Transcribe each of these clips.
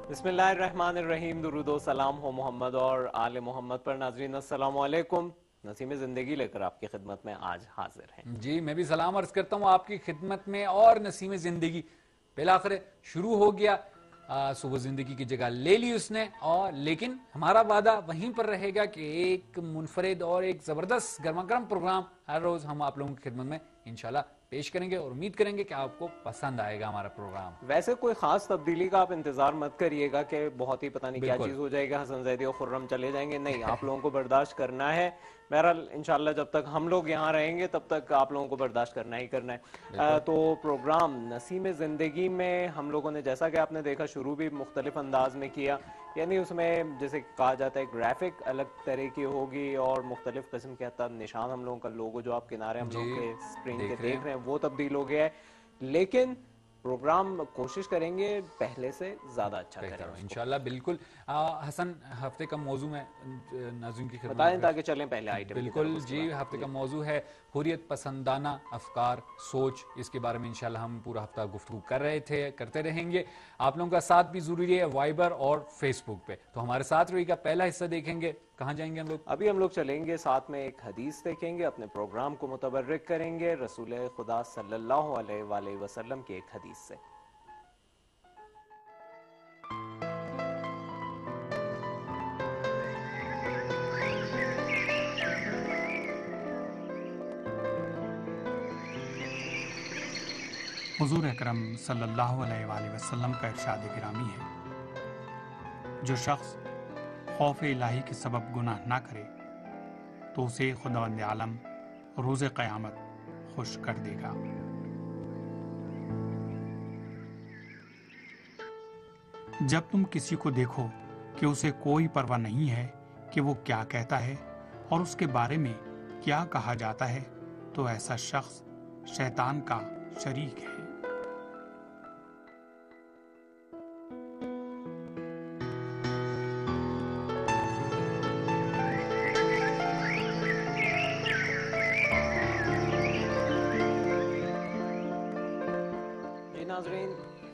بسم اللہ الرحمن الرحیم، درود و سلام ہو محمد اور آل محمد پر۔ ناظرین السلام علیکم، نسیم زندگی لے کر آپ کی خدمت میں آج حاضر ہیں۔ جی میں بھی سلام عرض کرتا ہوں آپ کی خدمت میں، اور نسیم زندگی بالآخر شروع ہو گیا۔ صبح زندگی کی جگہ لے لی اس نے، اور لیکن ہمارا وعدہ وہیں پر رہے گا کہ ایک منفرد اور ایک زبردست گرما گرم پروگرام ہر روز ہم آپ لوگوں کی خدمت میں انشاءاللہ پیش کریں گے، اور امید کریں گے کہ آپ کو پسند آئے گا ہمارا پروگرام۔ ویسے کوئی خاص تبدیلی کا آپ انتظار مت کریے گا کہ بہت ہی پتہ نہیں کیا چیز ہو جائے گا، حسن زیدی اور خرم چلے جائیں گے، نہیں، آپ لوگوں کو برداشت کرنا ہے۔ بہرحال انشاءاللہ جب تک ہم لوگ یہاں رہیں گے تب تک آپ لوگوں کو برداشت کرنا ہی کرنا ہے۔ تو پروگرام نسیم زندگی میں ہم لوگوں نے، جیسا کہ آپ نے دیکھا، شروع بھی مختلف انداز میں کیا، یعنی اس میں جیسے کہا جاتا ہے گرافک الگ طرح کی ہوگی، اور مختلف قسم کے حتی نشان ہم لوگوں کا لوگو جو آپ کنارے ہم لوگ کے اسکرین کے دیکھ رہے ہیں وہ تبدیل ہو گیا ہے، لیکن پروگرام کوشش کریں گے پہلے سے زیادہ اچھا کریں انشاءاللہ۔ بالکل حسن، ہفتے کا موضوع میں ناظرین کی خدمت بتائیں تاکہ چلیں پہلے آئٹم۔ بالکل جی، ہفتے کا موضوع ہے حریت پسندانہ افکار، سوچ۔ اس کے بارے میں انشاءاللہ ہم پورا ہفتہ گفتگو کرتے رہیں گے۔ آپ لوگوں کا ساتھ بھی ضروری ہے وائبر اور فیس بک پہ، تو ہمارے ساتھ رہیے گا۔ پہلا حصہ دیکھیں گے، کہاں جائیں گے ہم لوگ؟ ابھی ہم لوگ چلیں گے ساتھ میں ایک حدیث دیکھیں گے، اپنے پروگرام کو متبرک کریں گے رسول خدا صلی اللہ علیہ وآلہ وسلم کی ایک حدیث سے۔ حضور اکرم صلی اللہ علیہ وآلہ وسلم کا ارشاد گرامی ہے، جو شخص خوف الہی کے سبب گناہ نہ کرے تو اسے خداوند عالم روز قیامت خوش کر دے گا۔ جب تم کسی کو دیکھو کہ اسے کوئی پرواہ نہیں ہے کہ وہ کیا کہتا ہے اور اس کے بارے میں کیا کہا جاتا ہے، تو ایسا شخص شیطان کا شریک ہے۔ ناظرین،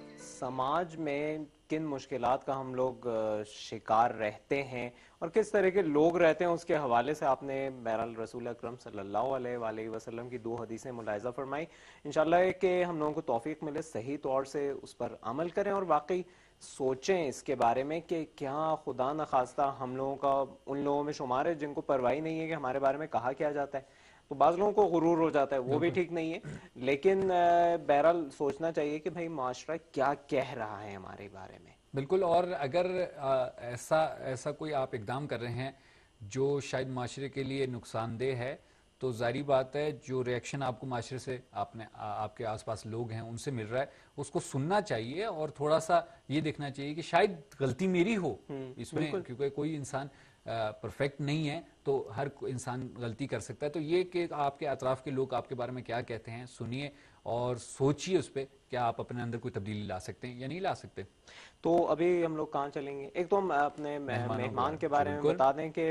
سماج میں کن مشکلات کا ہم لوگ شکار رہتے ہیں اور کس طرح کے لوگ رہتے ہیں، اس کے حوالے سے آپ نے بہرحال رسول اکرم صلی اللہ علیہ وآلہ وسلم کی 2 حدیثیں ملاحظہ فرمائی۔ انشاءاللہ ہے کہ ہم لوگوں کو توفیق ملے صحیح طور سے اس پر عمل کریں اور واقعی سوچیں اس کے بارے میں کہ کیا خدا نخواستہ ہم لوگوں کا ان لوگوں میں شمار ہے جن کو پرواہ نہیں ہے کہ ہمارے بارے میں کہا کیا جاتا ہے۔ تو بعض لوگوں کو غرور ہو جاتا ہے، وہ بھی ٹھیک نہیں ہے، لیکن بہرحال سوچنا چاہیے کہ بھائی معاشرہ کیا کہہ رہا ہے ہمارے بارے میں۔ بالکل، اور اگر ایسا کوئی آپ اقدام کر رہے ہیں جو شاید معاشرے کے لیے نقصان دہ ہے، تو ظاہری بات ہے جو ریئیکشن آپ کو معاشرے سے آپ کے آس پاس لوگ ہیں ان سے مل رہا ہے، اس کو سننا چاہیے، اور تھوڑا سا یہ دیکھنا چاہیے کہ شاید غلطی میری ہو اس میں، کیونکہ کوئی انسان پرفیکٹ نہیں ہے، تو ہر انسان غلطی کر سکتا ہے۔ تو یہ کہ آپ کے اطراف کے لوگ آپ کے بارے میں کیا کہتے ہیں سنیے اور سوچیے اس پہ، کیا آپ اپنے اندر کوئی تبدیلی لا سکتے ہیں یا نہیں لا سکتے۔ تو ابھی ہم لوگ کہاں چلیں گے؟ ایک تو ہم اپنے مہمان کے بارے میں بتا دیں کہ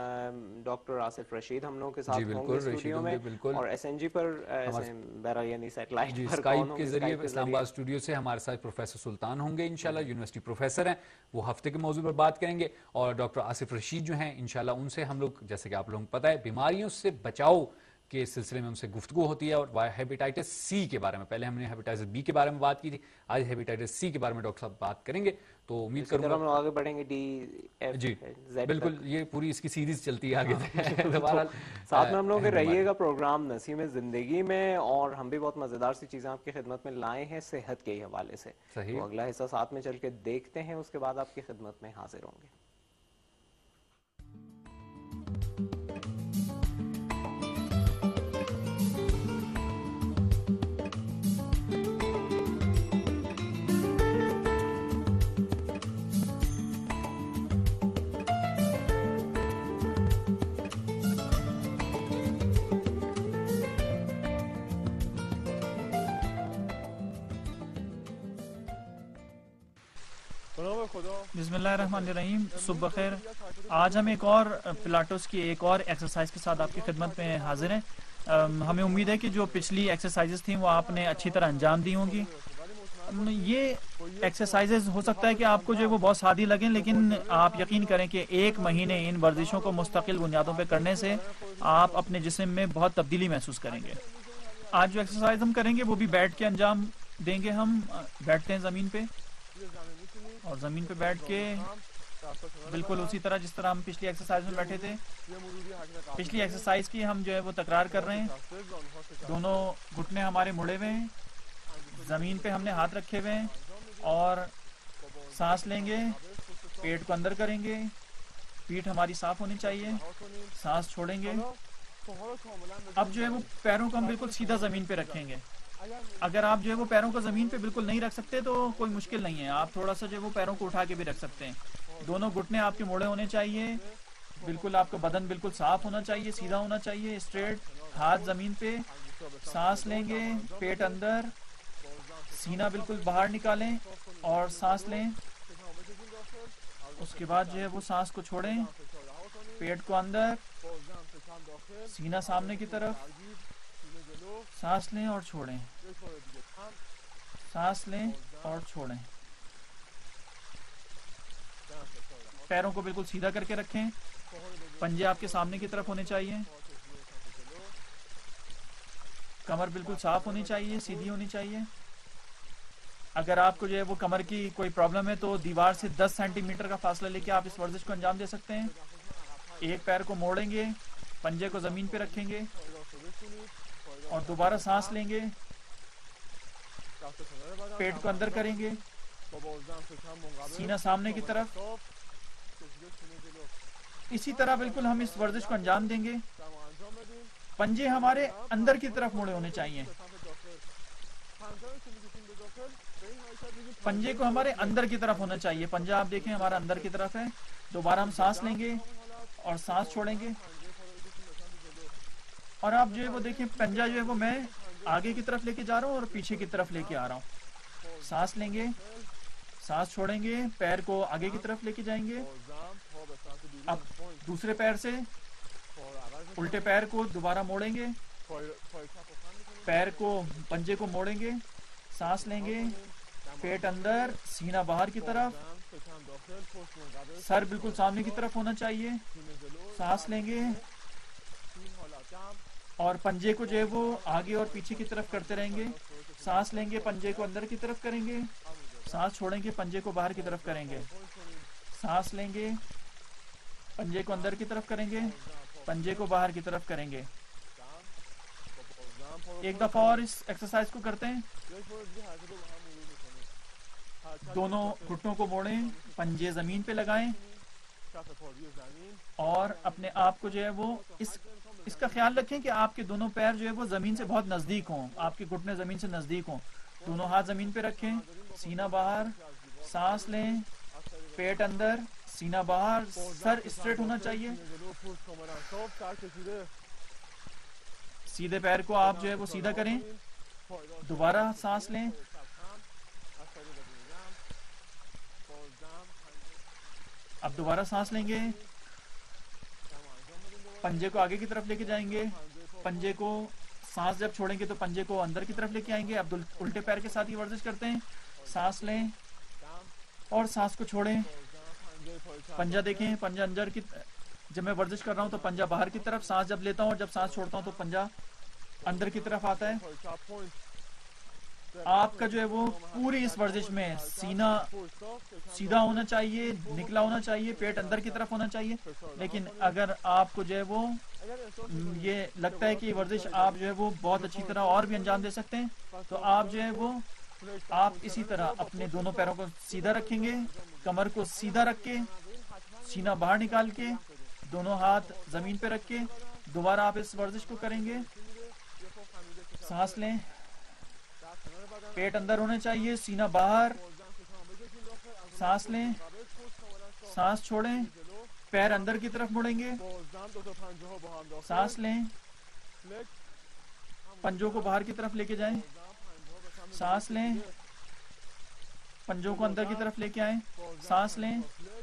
ڈاکٹر آصف رشید ہم لوگوں کے ساتھ ہوں گے اسٹوڈیو میں، اور ایس این جی پر بہرحال یعنی سیٹلائٹ پر اسکائپ کے ذریعے اسلام آباد اسٹوڈیو سے ہمارے ساتھ پروفیسر سلطان ہوں گے انشاءاللہ، یونیورسٹی پروفیسر ہیں، وہ ہفتے کے موضوع پر بات کریں گے، اور ڈاکٹر آصف رشید جو ہیں انشاءاللہ ان سے ہم لوگ، جیسے کہ آپ لوگوں کو پتہ ہے، بیماریوں سے بچاؤ کے سلسلے میں ان سے گفتگو ہوتی ہے، اور ہیپیٹائٹس سی کے بارے میں، پہلے ہم نے ہیپیٹائٹس بی کے بارے میں بات کی تھی، آج ہیپیٹائٹس سی کے بارے میں ڈاکٹر صاحب بات کریں گے۔ تو امید کروں گا ہم آگے بڑھیں گے ڈی ایف جی زیڈ، بالکل یہ پوری اس کی سیریز چلتی ہے آگے۔ ساتھ میں ہم لوگ رہیے گا پروگرام نسیم زندگی میں، اور ہم بھی بہت مزیدار سی چیزیں آپ کی خدمت میں لائے ہیں صحت کے حوالے سے، تو اگلا حصہ ساتھ میں چل کے دیکھتے ہیں، اس کے بعد آپ کی خدمت میں حاضر ہوں گے۔ بسم اللہ الرحمن الرحیم، صبح بخیر۔ آج ہم ایک اور پلاٹوس کی ایک اور ایکسرسائز کے ساتھ آپ کی خدمت میں حاضر ہیں۔ ہمیں امید ہے کہ جو پچھلی ایکسرسائزز تھیں وہ آپ نے اچھی طرح انجام دی ہوں گی۔ یہ ایکسرسائزز ہو سکتا ہے کہ آپ کو جو ہے وہ بہت سادی لگیں، لیکن آپ یقین کریں کہ 1 مہینے ان ورزشوں کو مستقل بنیادوں پہ کرنے سے آپ اپنے جسم میں بہت تبدیلی محسوس کریں گے. آج جو ایکسرسائز ہم کریں گے وہ بھی بیٹھ کے انجام دیں گے. ہم بیٹھتے ہیں زمین پہ، اور زمین پہ بیٹھ کے بالکل اسی طرح جس طرح ہم پچھلی ایکسرسائز میں بیٹھے تھے، پچھلی ایکسرسائز کی ہم جو ہے وہ تکرار کر رہے ہیں. دونوں گھٹنے ہمارے مڑے ہوئے ہیں، زمین پہ ہم نے ہاتھ رکھے ہوئے ہیں، اور سانس لیں گے، پیٹ کو اندر کریں گے، پیٹھ ہماری صاف ہونی چاہیے، سانس چھوڑیں گے. اب جو ہے وہ پیروں کو ہم بالکل سیدھا زمین پہ رکھیں گے. اگر آپ جو ہے وہ پیروں کو زمین پہ بالکل نہیں رکھ سکتے تو کوئی مشکل نہیں ہے، آپ تھوڑا سا جو ہے وہ پیروں کو اٹھا کے بھی رکھ سکتے ہیں. دونوں گھٹنے آپ کے موڑے ہونے چاہیے، بالکل آپ کا بدن بالکل صاف ہونا چاہیے، سیدھا ہونا چاہیے، اسٹریٹ، ہاتھ زمین پہ. سانس لیں گے، پیٹ اندر، سینہ بالکل باہر نکالیں اور سانس لیں. اس کے بعد جو ہے وہ سانس کو چھوڑیں، پیٹ کو اندر، سینہ سامنے کی طرف، سانس لیں اور چھوڑیں، سانس لیں اور چھوڑیں. پیروں کو بالکل سیدھا کر کے رکھیں، پنجے آپ کے سامنے کی طرف ہونے چاہیے، کمر بالکل صاف ہونی چاہیے، سیدھی ہونی چاہیے. اگر آپ کو جو ہے وہ کمر کی کوئی پرابلم ہے تو دیوار سے 10 سینٹی میٹر کا فاصلہ لے کے آپ اس ورزش کو انجام دے سکتے ہیں. ایک پیر کو موڑیں گے، پنجے کو زمین پہ رکھیں گے اور دوبارہ سانس لیں گے، پیٹ کو اندر کریں گے، سینہ سامنے کی طرف. اسی طرح بالکل ہم اس ورزش کو انجام دیں گے. پنجے ہمارے اندر کی طرف مڑے ہونے چاہیے، پنجے کو ہمارے اندر کی طرف ہونا چاہیے. پنجہ آپ دیکھیں ہمارا اندر کی طرف ہے. دوبارہ ہم سانس لیں گے اور سانس چھوڑیں گے. اور آپ جو ہے وہ دیکھیں پنجہ جو ہے وہ میں آگے کی طرف لے کے جا رہا ہوں اور پیچھے کی طرف لے کے آ رہا ہوں. سانس لیں گے، سانس چھوڑیں گے، پیر کو آگے کی طرف لے کے جائیں گے. اب دوسرے پیر سے الٹے پیر کو دوبارہ موڑیں گے، پیر کو، پنجے کو موڑیں گے، سانس لیں گے، پیٹ اندر، سینہ باہر کی طرف، سر بالکل سامنے کی طرف ہونا چاہیے. سانس لیں گے اور پنجے کو جو ہے وہ آگے اور پیچھے کی طرف کرتے رہیں گے. سانس لیں گے، پنجے کو اندر کی طرف کریں گے، سانس چھوڑیں گے، پنجے کو باہر کی طرف کریں گے. سانس لیں گے، پنجے کو اندر کی طرف کریں گے، پنجے کو باہر کی طرف کریں گے. ایک دفعہ اور اس ایکسرسائز کو کرتے ہیں. دونوں گھٹنوں کو موڑیں، پنجے زمین پہ لگائیں اور اپنے آپ کو جو ہے وہ اس کا خیال رکھیں کہ آپ کے دونوں پیر جو ہے وہ زمین سے بہت نزدیک ہوں، آپ کے گھٹنے زمین سے نزدیک ہوں. دونوں ہاتھ زمین پہ رکھیں، سینہ باہر، سانس لیں، پیٹ اندر، سینہ باہر، سر اسٹریٹ ہونا چاہیے. سیدھے پیر کو آپ جو ہے وہ سیدھا کریں، دوبارہ سانس لیں، اب دوبارہ سانس لیں گے، پنجے کو آگے کی طرف لے کے جائیں گے، پنجے کو، سانس جب چھوڑیں گے تو پنجے کو اندر کی طرف لے کے آئیں گے. اب الٹے پیر کے ساتھ یہ ورزش کرتے ہیں. سانس لیں اور سانس کو چھوڑیں. پنجہ دیکھیں، پنجہ اندر کی، جب میں ورزش کر رہا ہوں تو پنجہ باہر کی طرف، سانس جب لیتا ہوں اور جب سانس چھوڑتا ہوں تو پنجہ اندر کی طرف آتا ہے. آپ کا جو ہے وہ پوری اس ورزش میں سینہ سیدھا ہونا چاہیے، نکلا ہونا چاہیے، پیٹ اندر کی طرف ہونا چاہیے. لیکن اگر آپ کو جو ہے وہ یہ لگتا ہے کہ یہ ورزش آپ جو ہے وہ بہت اچھی طرح اور بھی انجام دے سکتے ہیں تو آپ جو ہے وہ آپ اسی طرح اپنے دونوں پیروں کو سیدھا رکھیں گے، کمر کو سیدھا رکھ کے، سینہ باہر نکال کے، دونوں ہاتھ زمین پہ رکھ کے دوبارہ آپ اس ورزش کو کریں گے. سانس لیں، پیٹ اندر ہونا چاہیے، سینہ باہر، سانس لیں، سانس چھوڑیں، پیر اندر کی طرف مڑیں گے، سانس لیں، پنجوں کو باہر کی طرف لے کے جائیں، سانس لیں، پنجوں کو اندر کی طرف لے کے آئیں، سانس لیں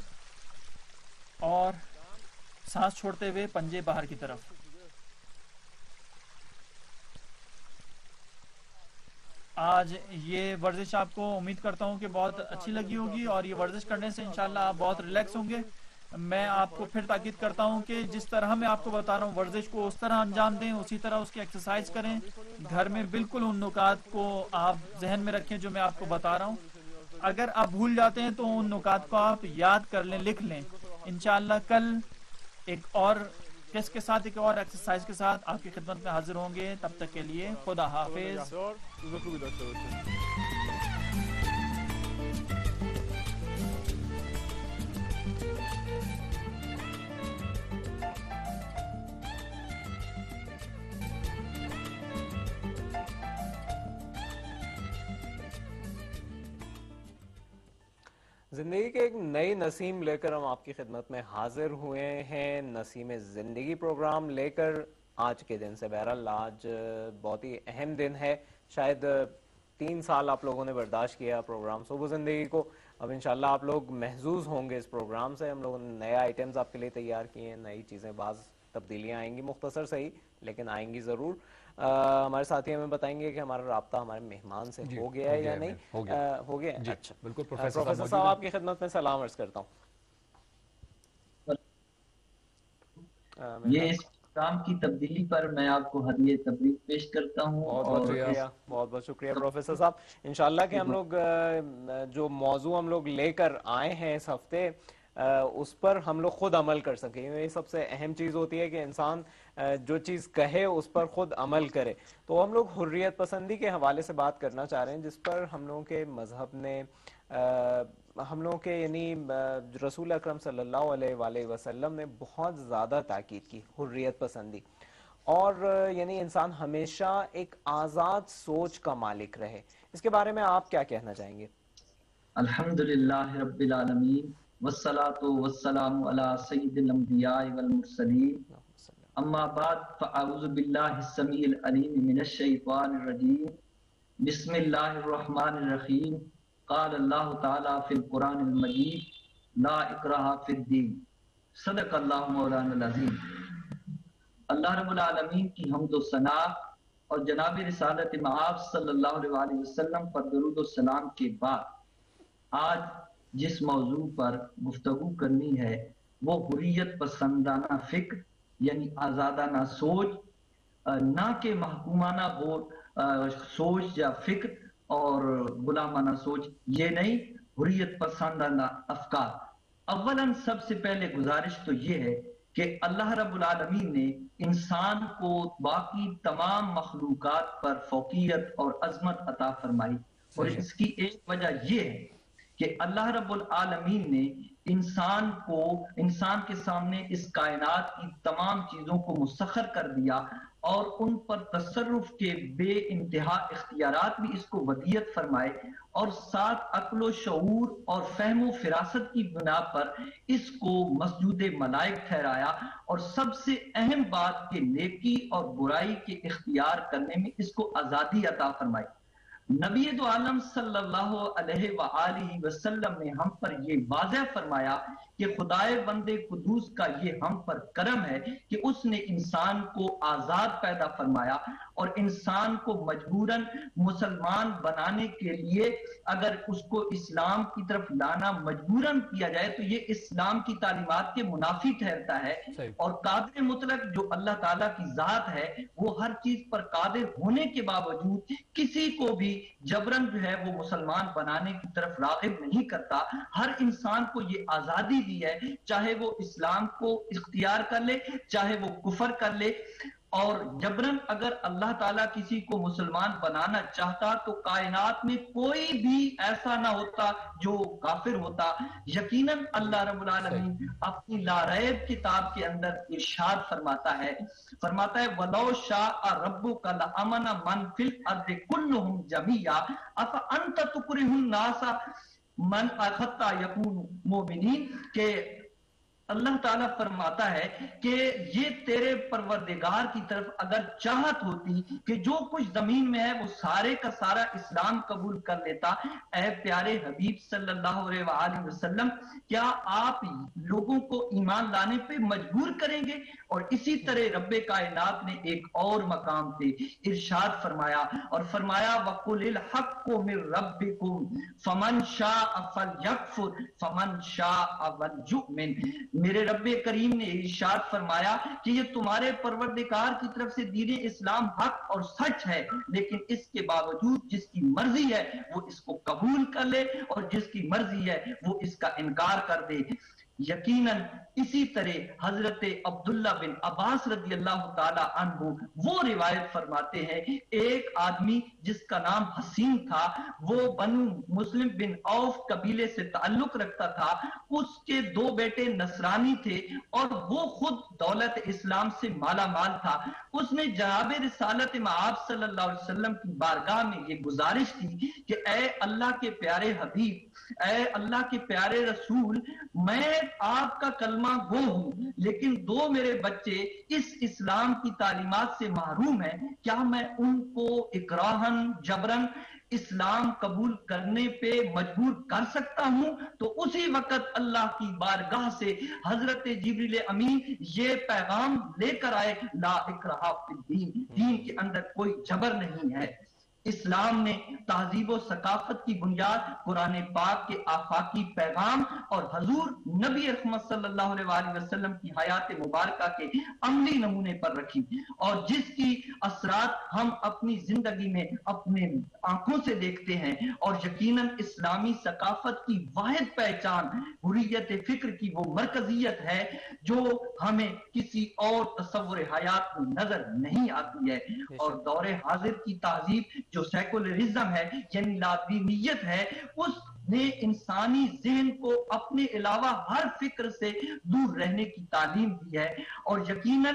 اور سانس چھوڑتے ہوئے پنجے باہر کی طرف. آج یہ ورزش آپ کو امید کرتا ہوں کہ بہت اچھی لگی ہوگی، اور یہ ورزش کرنے سے انشاءاللہ آپ بہت ریلیکس ہوں گے۔ میں آپ کو پھر تاکید کرتا ہوں کہ جس طرح میں آپ کو بتا رہا ہوں ورزش کو اس طرح انجام دیں، اسی طرح اس کی ایکسرسائز کریں، گھر میں بالکل ان نکات کو آپ ذہن میں رکھیں جو میں آپ کو بتا رہا ہوں۔ اگر آپ بھول جاتے ہیں تو ان نکات کو آپ یاد کر لیں، لکھ لیں۔ انشاءاللہ کل ایک اور ٹیسٹ کے ساتھ، ایک اور ایکسرسائز کے ساتھ آپ کی خدمت میں حاضر ہوں گے۔ تب تک کے لیے خدا حافظ۔ زندگی کے ایک نئی نسیم لے کر ہم آپ کی خدمت میں حاضر ہوئے ہیں، نسیم زندگی پروگرام لے کر آج کے دن سے۔ بہرحال آج بہت ہی اہم دن ہے، شاید 3 سال آپ لوگوں نے برداشت کیا پروگرام صبح زندگی کو، اب انشاءاللہ آپ لوگ محظوظ ہوں گے اس پروگرام سے۔ ہم لوگوں نے نئے آئٹمز آپ کے لیے تیار کیے ہیں، نئی چیزیں، بعض تبدیلیاں آئیں گی، مختصر صحیح لیکن آئیں گی ضرور۔ ہمارے ساتھی ہمیں بتائیں گے کہ ہمارا رابطہ ہمارے مہمان سے ہو گیا ہے یا نہیں؟ ہو گیا ہے، اچھا بالکل۔ پروفیسر صاحب آپ کی خدمت میں سلام عرض کرتا ہوں۔ یہ اس کام کی تبدیلی پر میں آپ کو ہدیہ تبریک پیش کرتا ہوں۔ بہت بہت شکریہ پروفیسر صاحب۔ انشاءاللہ کہ ہم لوگ جو موضوع ہم لوگ لے کر آئے ہیں اس ہفتے، اس پر ہم لوگ خود عمل کر سکیں۔ یہ سب سے اہم چیز ہوتی ہے کہ انسان جو چیز کہے اس پر خود عمل کرے۔ تو ہم لوگ حریت پسندی کے حوالے سے بات کرنا چاہ رہے ہیں، جس پر ہم لوگوں کے مذہب نے، ہم لوگوں کے یعنی رسول اکرم صلی اللہ علیہ وآلہ وسلم نے بہت زیادہ تاکید کی، حریت پسندی، اور یعنی انسان ہمیشہ ایک آزاد سوچ کا مالک رہے۔ اس کے بارے میں آپ کیا کہنا چاہیں گے؟ الحمدللہ رب العالمین، والصلاة والسلام علی سید الانبیاء والمرسلین، اما بعد، فاعوذ باللہ السمیع العلیم من الشیطان الرجیم، بسم اللہ الرحمن الرحیم، قال اللہ تعالی فی القرآن المجید، لا اکراہ فی الدین، صدق اللہ مولانا العظیم۔ اللہ رب العالمین کی حمد و ثنا اور جناب رسالت مآب صلی اللہ علیہ وآلہ وسلم پر درود و سلام کے بعد آج جس موضوع پر گفتگو کرنی ہے وہ حریت پسندانہ فکر، یعنی آزادانہ سوچ، نہ کہ محکومانہ سوچ یا فکر اور غلامانہ سوچ، یہ نہیں، حریت پسندانہ افکار۔ اولاً سب سے پہلے گزارش تو یہ ہے کہ اللہ رب العالمین نے انسان کو باقی تمام مخلوقات پر فوقیت اور عظمت عطا فرمائی، اور اس کی ایک وجہ یہ ہے کہ اللہ رب العالمین نے انسان کے سامنے اس کائنات کی تمام چیزوں کو مسخر کر دیا، اور ان پر تصرف کے بے انتہا اختیارات بھی اس کو ودیت فرمائے، اور ساتھ عقل و شعور اور فہم و فراست کی بنا پر اس کو مسجود ملائک ٹھہرایا، اور سب سے اہم بات کہ نیکی اور برائی کے اختیار کرنے میں اس کو آزادی عطا فرمائی۔ نبی دو عالم صلی اللہ علیہ وآلہ وسلم نے ہم پر یہ واضح فرمایا کہ خدائے بندے قدوس کا یہ ہم پر کرم ہے کہ اس نے انسان کو آزاد پیدا فرمایا، اور انسان کو مجبوراً مسلمان بنانے کے لیے اگر اس کو اسلام کی طرف لانا مجبوراً کیا جائے تو یہ اسلام کی تعلیمات کے منافی ٹھہرتا ہے۔ اور قادر مطلق جو اللہ تعالیٰ کی ذات ہے، وہ ہر چیز پر قادر ہونے کے باوجود کسی کو بھی جبراً جو ہے وہ مسلمان بنانے کی طرف راغب نہیں کرتا۔ ہر انسان کو یہ آزادی دی ہے، چاہے وہ اسلام کو اختیار کر لے، چاہے وہ کفر کر لے، اور جبراً اگر اللہ تعالیٰ کسی کو مسلمان بنانا چاہتا تو کائنات میں کوئی بھی ایسا نہ ہوتا جو کافر ہوتا۔ یقیناً اللہ رب العالمین اپنی لا ریب کتاب کے اندر ارشاد فرماتا ہے وَلَوْ شَاءَ رَبُّكَ لَأَمَنَ مَنْ فِي الْأَرْضِ كُلُّهُمْ جَمِيعًا أَفَأَنْتَ تُكْرِهُ النَّاسَ مَنْ حَتَّى يَكُونُوا مُؤْمِنِينَ، کہ اللہ تعالیٰ فرماتا ہے کہ یہ تیرے پروردگار کی طرف اگر چاہت ہوتی کہ جو کچھ زمین میں ہے وہ سارے کا سارا اسلام قبول کر لیتا، اے پیارے حبیب صلی اللہ علیہ وآلہ وسلم، کیا آپ لوگوں کو ایمان لانے پہ مجبور کریں گے؟ اور اسی طرح رب کائنات نے ایک اور مقام پہ ارشاد فرمایا اور فرمایا وَقُلِ الْحَقُّ مِن رَبِّكُمْ فَمَنْ شَاءَ فَلْيَكْفُرْ فَمَنْ شَاءَ وَلْيُؤْمِنْ۔ میرے رب کریم نے ارشاد فرمایا کہ یہ تمہارے پروردگار کی طرف سے دین اسلام حق اور سچ ہے، لیکن اس کے باوجود جس کی مرضی ہے وہ اس کو قبول کر لے اور جس کی مرضی ہے وہ اس کا انکار کر دے۔ یقیناً اسی طرح حضرت عبداللہ بن عباس رضی اللہ تعالی عنہ وہ روایت فرماتے ہیں، ایک آدمی جس کا نام حسین تھا، وہ بنو مسلم بن عوف قبیلے سے تعلق رکھتا تھا، اس کے 2 بیٹے نصرانی تھے اور وہ خود دولت اسلام سے مالا مال تھا۔ اس نے جناب رسالت مآب صلی اللہ علیہ وسلم کی بارگاہ میں یہ گزارش کی کہ اے اللہ کے پیارے حبیب، اے اللہ کے پیارے رسول، میں آپ کا کلمہ گو ہوں لیکن 2 میرے بچے اس اسلام کی تعلیمات سے محروم ہیں، کیا میں ان کو اکراہن جبرن اسلام قبول کرنے پہ مجبور کر سکتا ہوں؟ تو اسی وقت اللہ کی بارگاہ سے حضرت جبریل امین یہ پیغام لے کر آئے، لا اکراہ فی الدین، دین کے اندر کوئی جبر نہیں ہے۔ اسلام نے تہذیب و ثقافت کی بنیاد قرآن پاک کے آفاقی پیغام اور حضور نبی رحمت صلی اللہ علیہ وآلہ وسلم کی حیات مبارکہ کے عملی نمونے پر رکھی، اور جس کی اثرات ہم اپنی زندگی میں اپنے آنکھوں سے دیکھتے ہیں۔ اور یقیناً اسلامی ثقافت کی واحد پہچان حریت فکر کی وہ مرکزیت ہے جو ہمیں کسی اور تصور حیات میں نظر نہیں آتی ہے۔ اور دور حاضر کی تہذیب جو سیکولرزم ہے یعنی لادینیت ہے، اس نے انسانی ذہن کو اپنے علاوہ ہر فکر سے دور رہنے کی تعلیم دی ہے، اور یقیناً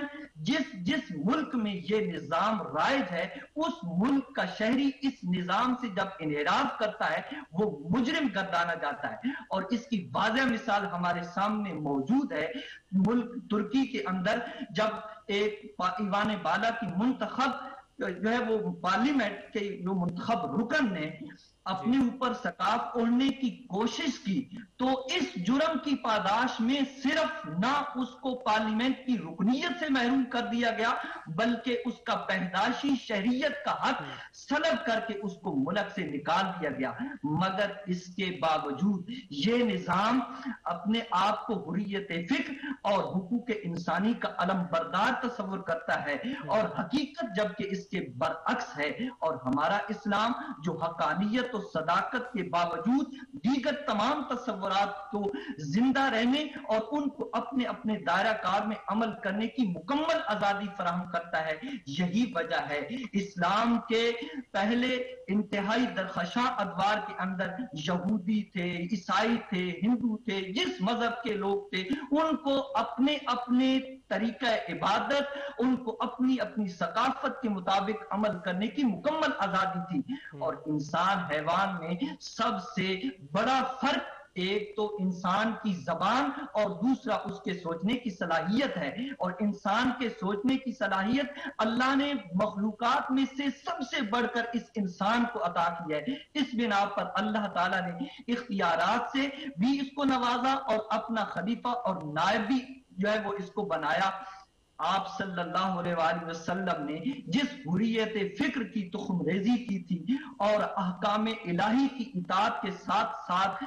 جس ملک میں یہ نظام رائج ہے اس ملک کا شہری اس نظام سے جب انحراف کرتا ہے وہ مجرم گردانا جاتا ہے، اور اس کی واضح مثال ہمارے سامنے موجود ہے۔ ملک ترکی کے اندر جب ایک ایوان بالا کی منتخب جو ہے وہ پارلیمنٹ کے جو منتخب رکن نے اپنے اوپر سقاف اوڑھنے کی کوشش کی تو اس جرم کی پاداش میں صرف نہ اس کو پارلیمنٹ کی رکنیت سے محروم کر دیا گیا بلکہ اس کا پہداشی شہریت کا حق سلب کر کے اس کو ملک سے نکال دیا گیا۔ مگر اس کے باوجود یہ نظام اپنے آپ کو حریت فکر اور حقوق انسانی کا علم بردار تصور کرتا ہے، اور حقیقت جبکہ اس کے برعکس ہے۔ اور ہمارا اسلام جو حقانیت و صداقت کے باوجود دیگر تمام تصورات کو زندہ رہنے اور ان کو اپنے اپنے دائرہ کار میں عمل کرنے کی مکمل آزادی فراہم کرتا ہے، یہی وجہ ہے اسلام کے پہلے انتہائی درخشاں ادوار کے اندر یہودی تھے، عیسائی تھے، ہندو تھے، جس مذہب کے لوگ تھے، ان کو اپنے اپنے طریقہ عبادت، ان کو اپنی اپنی ثقافت کے مطابق عمل کرنے کی مکمل آزادی تھی۔ اور انسان حیوان میں سب سے بڑا فرق ایک تو انسان کی زبان اور دوسرا اس کے سوچنے کی صلاحیت ہے، اور انسان کے سوچنے کی صلاحیت اللہ نے مخلوقات میں سے سب سے بڑھ کر اس انسان کو عطا کی ہے۔ اس بنا پر اللہ تعالیٰ نے اختیارات سے بھی اس کو نوازا اور اپنا خلیفہ اور نائب بھی جو ہے وہ اس کو بنایا۔ آپ صلی اللہ علیہ وآلہ وسلم نے جس حریت فکر کی تخم ریزی کی تھی اور احکام الہی کی اطاعت کے ساتھ ساتھ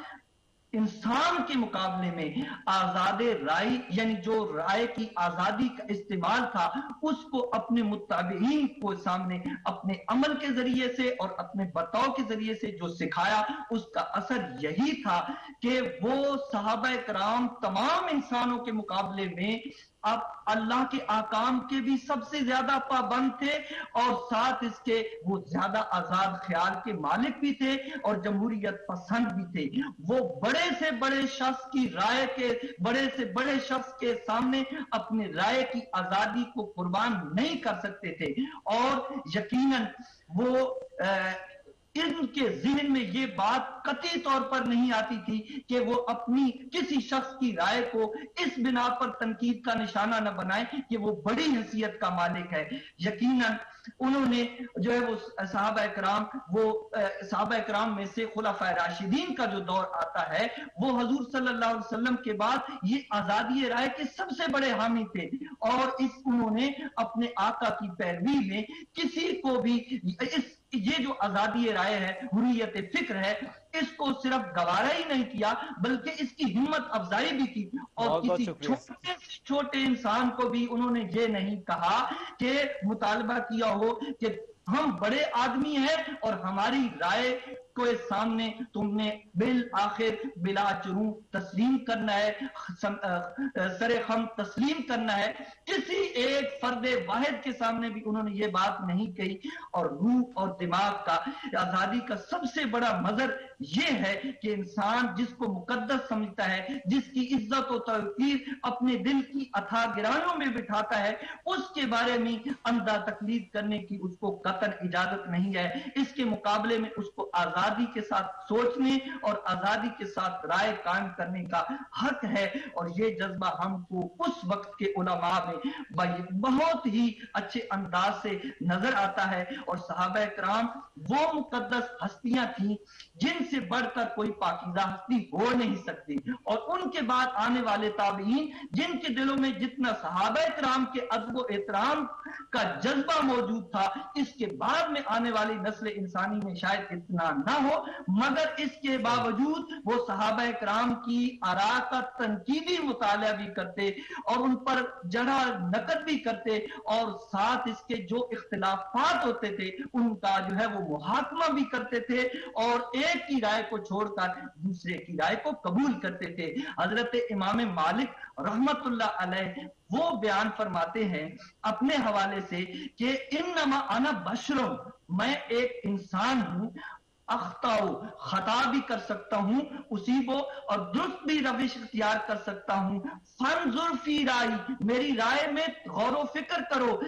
انسان کے مقابلے میں آزاد رائے یعنی جو رائے کی آزادی کا استعمال تھا اس کو اپنے متابعین کو سامنے اپنے عمل کے ذریعے سے اور اپنے برتاؤ کے ذریعے سے جو سکھایا، اس کا اثر یہی تھا کہ وہ صحابہ کرام تمام انسانوں کے مقابلے میں اب اللہ کے احکام کے بھی سب سے زیادہ پابند تھے، اور ساتھ اس کے وہ زیادہ آزاد خیال کے مالک بھی تھے اور جمہوریت پسند بھی تھے۔ وہ بڑے سے بڑے شخص کی رائے کے بڑے سے بڑے شخص کے سامنے اپنے رائے کی آزادی کو قربان نہیں کر سکتے تھے، اور یقیناً وہ ان کے ذہن میں یہ بات قطعی طور پر نہیں آتی تھی کہ وہ اپنی کسی شخص کی رائے کو اس بنا پر تنقید کا نشانہ نہ بنائے کہ وہ بڑی حیثیت کا مالک ہے. یقیناً انہوں نے جو ہے وہ صحابہ کرام میں سے خلفائے راشدین کا جو دور آتا ہے وہ حضور صلی اللہ علیہ وسلم کے بعد یہ آزادی رائے کے سب سے بڑے حامی تھے, اور انہوں نے اپنے آقا کی پیروی میں کسی کو بھی یہ جو آزادی رائے ہے, حریت فکر ہے, اس کو صرف گوارا ہی نہیں کیا بلکہ اس کی ہمت افزائی بھی کی. اور کسی چھوٹے انسان کو بھی انہوں نے یہ نہیں کہا کہ مطالبہ کیا ہو کہ ہم بڑے آدمی ہیں اور ہماری رائے کو سامنے تم نے بالآخر بلا چروں تسلیم کرنا ہے, سر خم تسلیم کرنا ہے. کسی ایک فرد واحد کے سامنے بھی انہوں نے یہ بات نہیں کہی. اور روح اور دماغ کا آزادی کا سب سے بڑا مظہر یہ ہے کہ انسان جس کو مقدس سمجھتا ہے, جس کی عزت و توقیر اپنے دل کی اتھا گرانوں میں بٹھاتا ہے, اس کے بارے میں اندھا تقلید کرنے کی اس کو قطعاً اجازت نہیں ہے. اس کے مقابلے میں اس کو آزادی کے ساتھ سوچنے اور آزادی کے ساتھ رائے قائم کرنے کا حق ہے. اور یہ جذبہ ہم کو اس وقت کے علماء میں بہت ہی اچھے انداز سے نظر آتا ہے. اور صحابہ کرام وہ مقدس ہستیاں تھیں جن سے بڑھ کر کوئی پاکیزہ ہستی ہو نہیں سکتی, اور ان کے بعد آنے والے تابعین جن کے دلوں میں جتنا صحابہ کرام کے ادب و احترام کا جذبہ موجود تھا, اس کے بعد میں آنے والی نسل انسانی میں شاید اتنا نہ ہو, مگر اس کے باوجود وہ صحابہ کرام کی آراء کا تنقیدی مطالعہ بھی کرتے اور ان پر جڑا نقد بھی کرتے, اور ساتھ اس کے جو اختلافات ہوتے تھے ان کا جو ہے وہ محاکمہ بھی کرتے تھے, اور ایک کی رائے کو چھوڑ کر دوسرے کی رائے کو قبول کرتے تھے. حضرت امام مالک رحمت اللہ علیہ وہ بیان فرماتے ہیں اپنے حوالے سے کہ انما انا بشر, میں ایک انسان ہوں, اخطاؤ خطا بھی کر سکتا ہوں, اصیبو اور درست بھی روش اختیار کر سکتا ہوں. فانظر فی رائی, میری رائے میں غور و فکر کرو.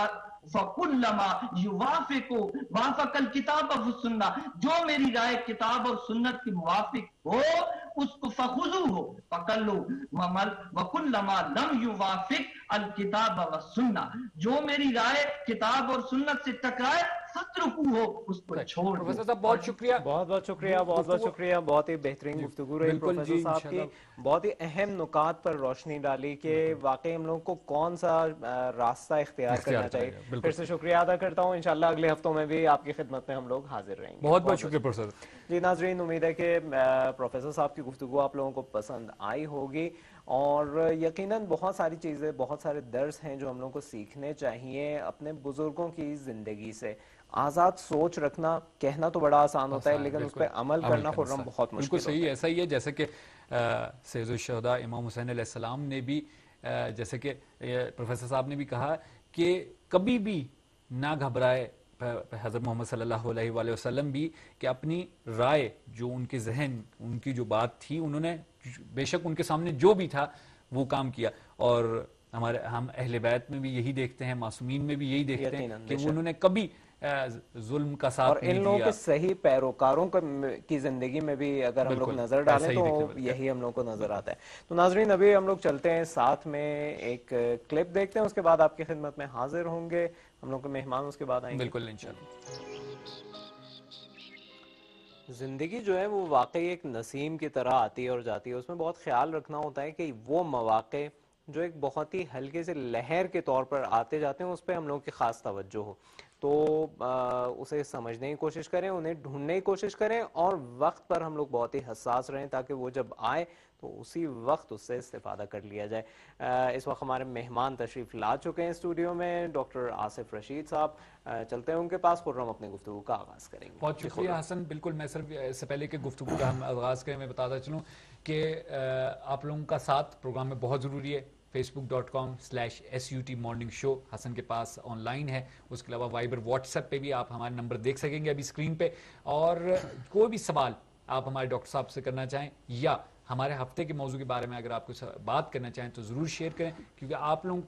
فَكُلَّمَا يُوَافِقُ وَافَقَ الْكِتَابَ وَالسُّنَّةَ, جو میری رائے کتاب اور سنت کی موافق ہو اس کو فَخُذُوهُ فَقَلُّ وَكُلَّمَا لَمْ يُوَافِقْ الْكِتَابَ وَالسُّنَّةَ, جو میری رائے کتاب اور سنت سے ٹکرائے فَاتْرُكُوهُ, اس کو چھوڑ دو. پروفیسر صاحب بہت شکریہ, بہت شکریہ. بہت ہی بہترین گفتگو رہی پروفیسر صاحب کی. بہت ہی اہم نکات پر روشنی ڈالی کہ واقعی ہم لوگوں کو کون سا راستہ اختیار کرنا چاہیے. پھر سے شکریہ ادا کرتا ہوں. انشاءاللہ اگلے ہفتوں میں بھی آپ کی خدمت میں ہم لوگ حاضر رہیں گے. بہت شکریہ پروفیسر. جی ناظرین, امید ہے کہ پروفیسر صاحب کی گفتگو آپ لوگوں کو پسند آئی ہوگی, اور یقیناً بہت ساری چیزیں, بہت سارے درس ہیں جو ہم لوگوں کو سیکھنے چاہیے اپنے بزرگوں کی زندگی سے. آزاد سوچ رکھنا کہنا تو بڑا آسان ہوتا ہے, لیکن اس پہ عمل کرنا خرم بہت مشکل. بالکل صحیح, ایسا ہی ہے جیسے کہ سید الشہداء امام حسین علیہ السلام نے بھی, جیسے کہ پروفیسر صاحب نے بھی کہا کہ کبھی بھی نہ گھبرائے حضرت محمد صلی اللہ علیہ وآلہ وسلم بھی, کہ اپنی رائے جو ان کے ذہن, ان کی جو بات تھی, انہوں نے بے شک ان کے سامنے جو بھی تھا وہ کام کیا. اور ہم اہل بیت میں بھی یہی دیکھتے ہیں, معصومین میں بھی یہی دیکھتے ہیں کہ انہوں نے کبھی ظلم کا ساتھ نہیں دیا. اور ان لوگوں کے صحیح پیروکاروں کی زندگی میں بھی اگر ہم لوگ نظر ڈالیں تو یہی ہم لوگوں کو نظر آتا ہے. تو ناظرین, ابھی ہم لوگ چلتے ہیں, ساتھ میں ایک کلپ دیکھتے ہیں, اس کے بعد آپ کی خدمت میں حاضر ہوں گے. ہم لوگ کے مہمان اس کے بعد آئیں گے. بالکل انشاءاللہ. زندگی جو ہے وہ واقعی ایک نسیم کی طرح آتی ہے اور جاتی ہے. اس میں بہت خیال رکھنا ہوتا ہے کہ وہ مواقع جو ایک بہت ہی ہلکے سے لہر کے طور پر آتے جاتے ہیں, اس پہ ہم لوگوں کی خاص توجہ ہو. تو اسے سمجھنے کی کوشش کریں, انہیں ڈھونڈنے کی کوشش کریں, اور وقت پر ہم لوگ بہت ہی حساس رہیں تاکہ وہ جب آئے تو اسی وقت اس سے استفادہ کر لیا جائے. اس وقت ہمارے مہمان تشریف لا چکے ہیں اسٹوڈیو میں, ڈاکٹر آصف رشید صاحب. چلتے ہیں ان کے پاس, خرم اپنے گفتگو کا آغاز کریں گے. بہت شکریہ حسن. بالکل, میں صرف اس سے پہلے کہ گفتگو کا ہم آغاز کریں میں بتاتا چلوں کہ آپ لوگوں کا ساتھ پروگرام میں بہت ضروری ہے. facebook.com/SUT مارننگ شو حسن کے پاس آن لائن ہے. اس کے علاوہ وائبر, واٹس ایپ پہ بھی آپ ہمارے نمبر دیکھ سکیں گے ابھی اسکرین پہ. اور کوئی بھی سوال آپ ہمارے ڈاکٹر صاحب سے کرنا چاہیں یا ہمارے ہفتے کے موضوع کے بارے میں اگر آپ کچھ بات کرنا چاہیں تو ضرور شیئر کریں, کیونکہ آپ لوگوں کے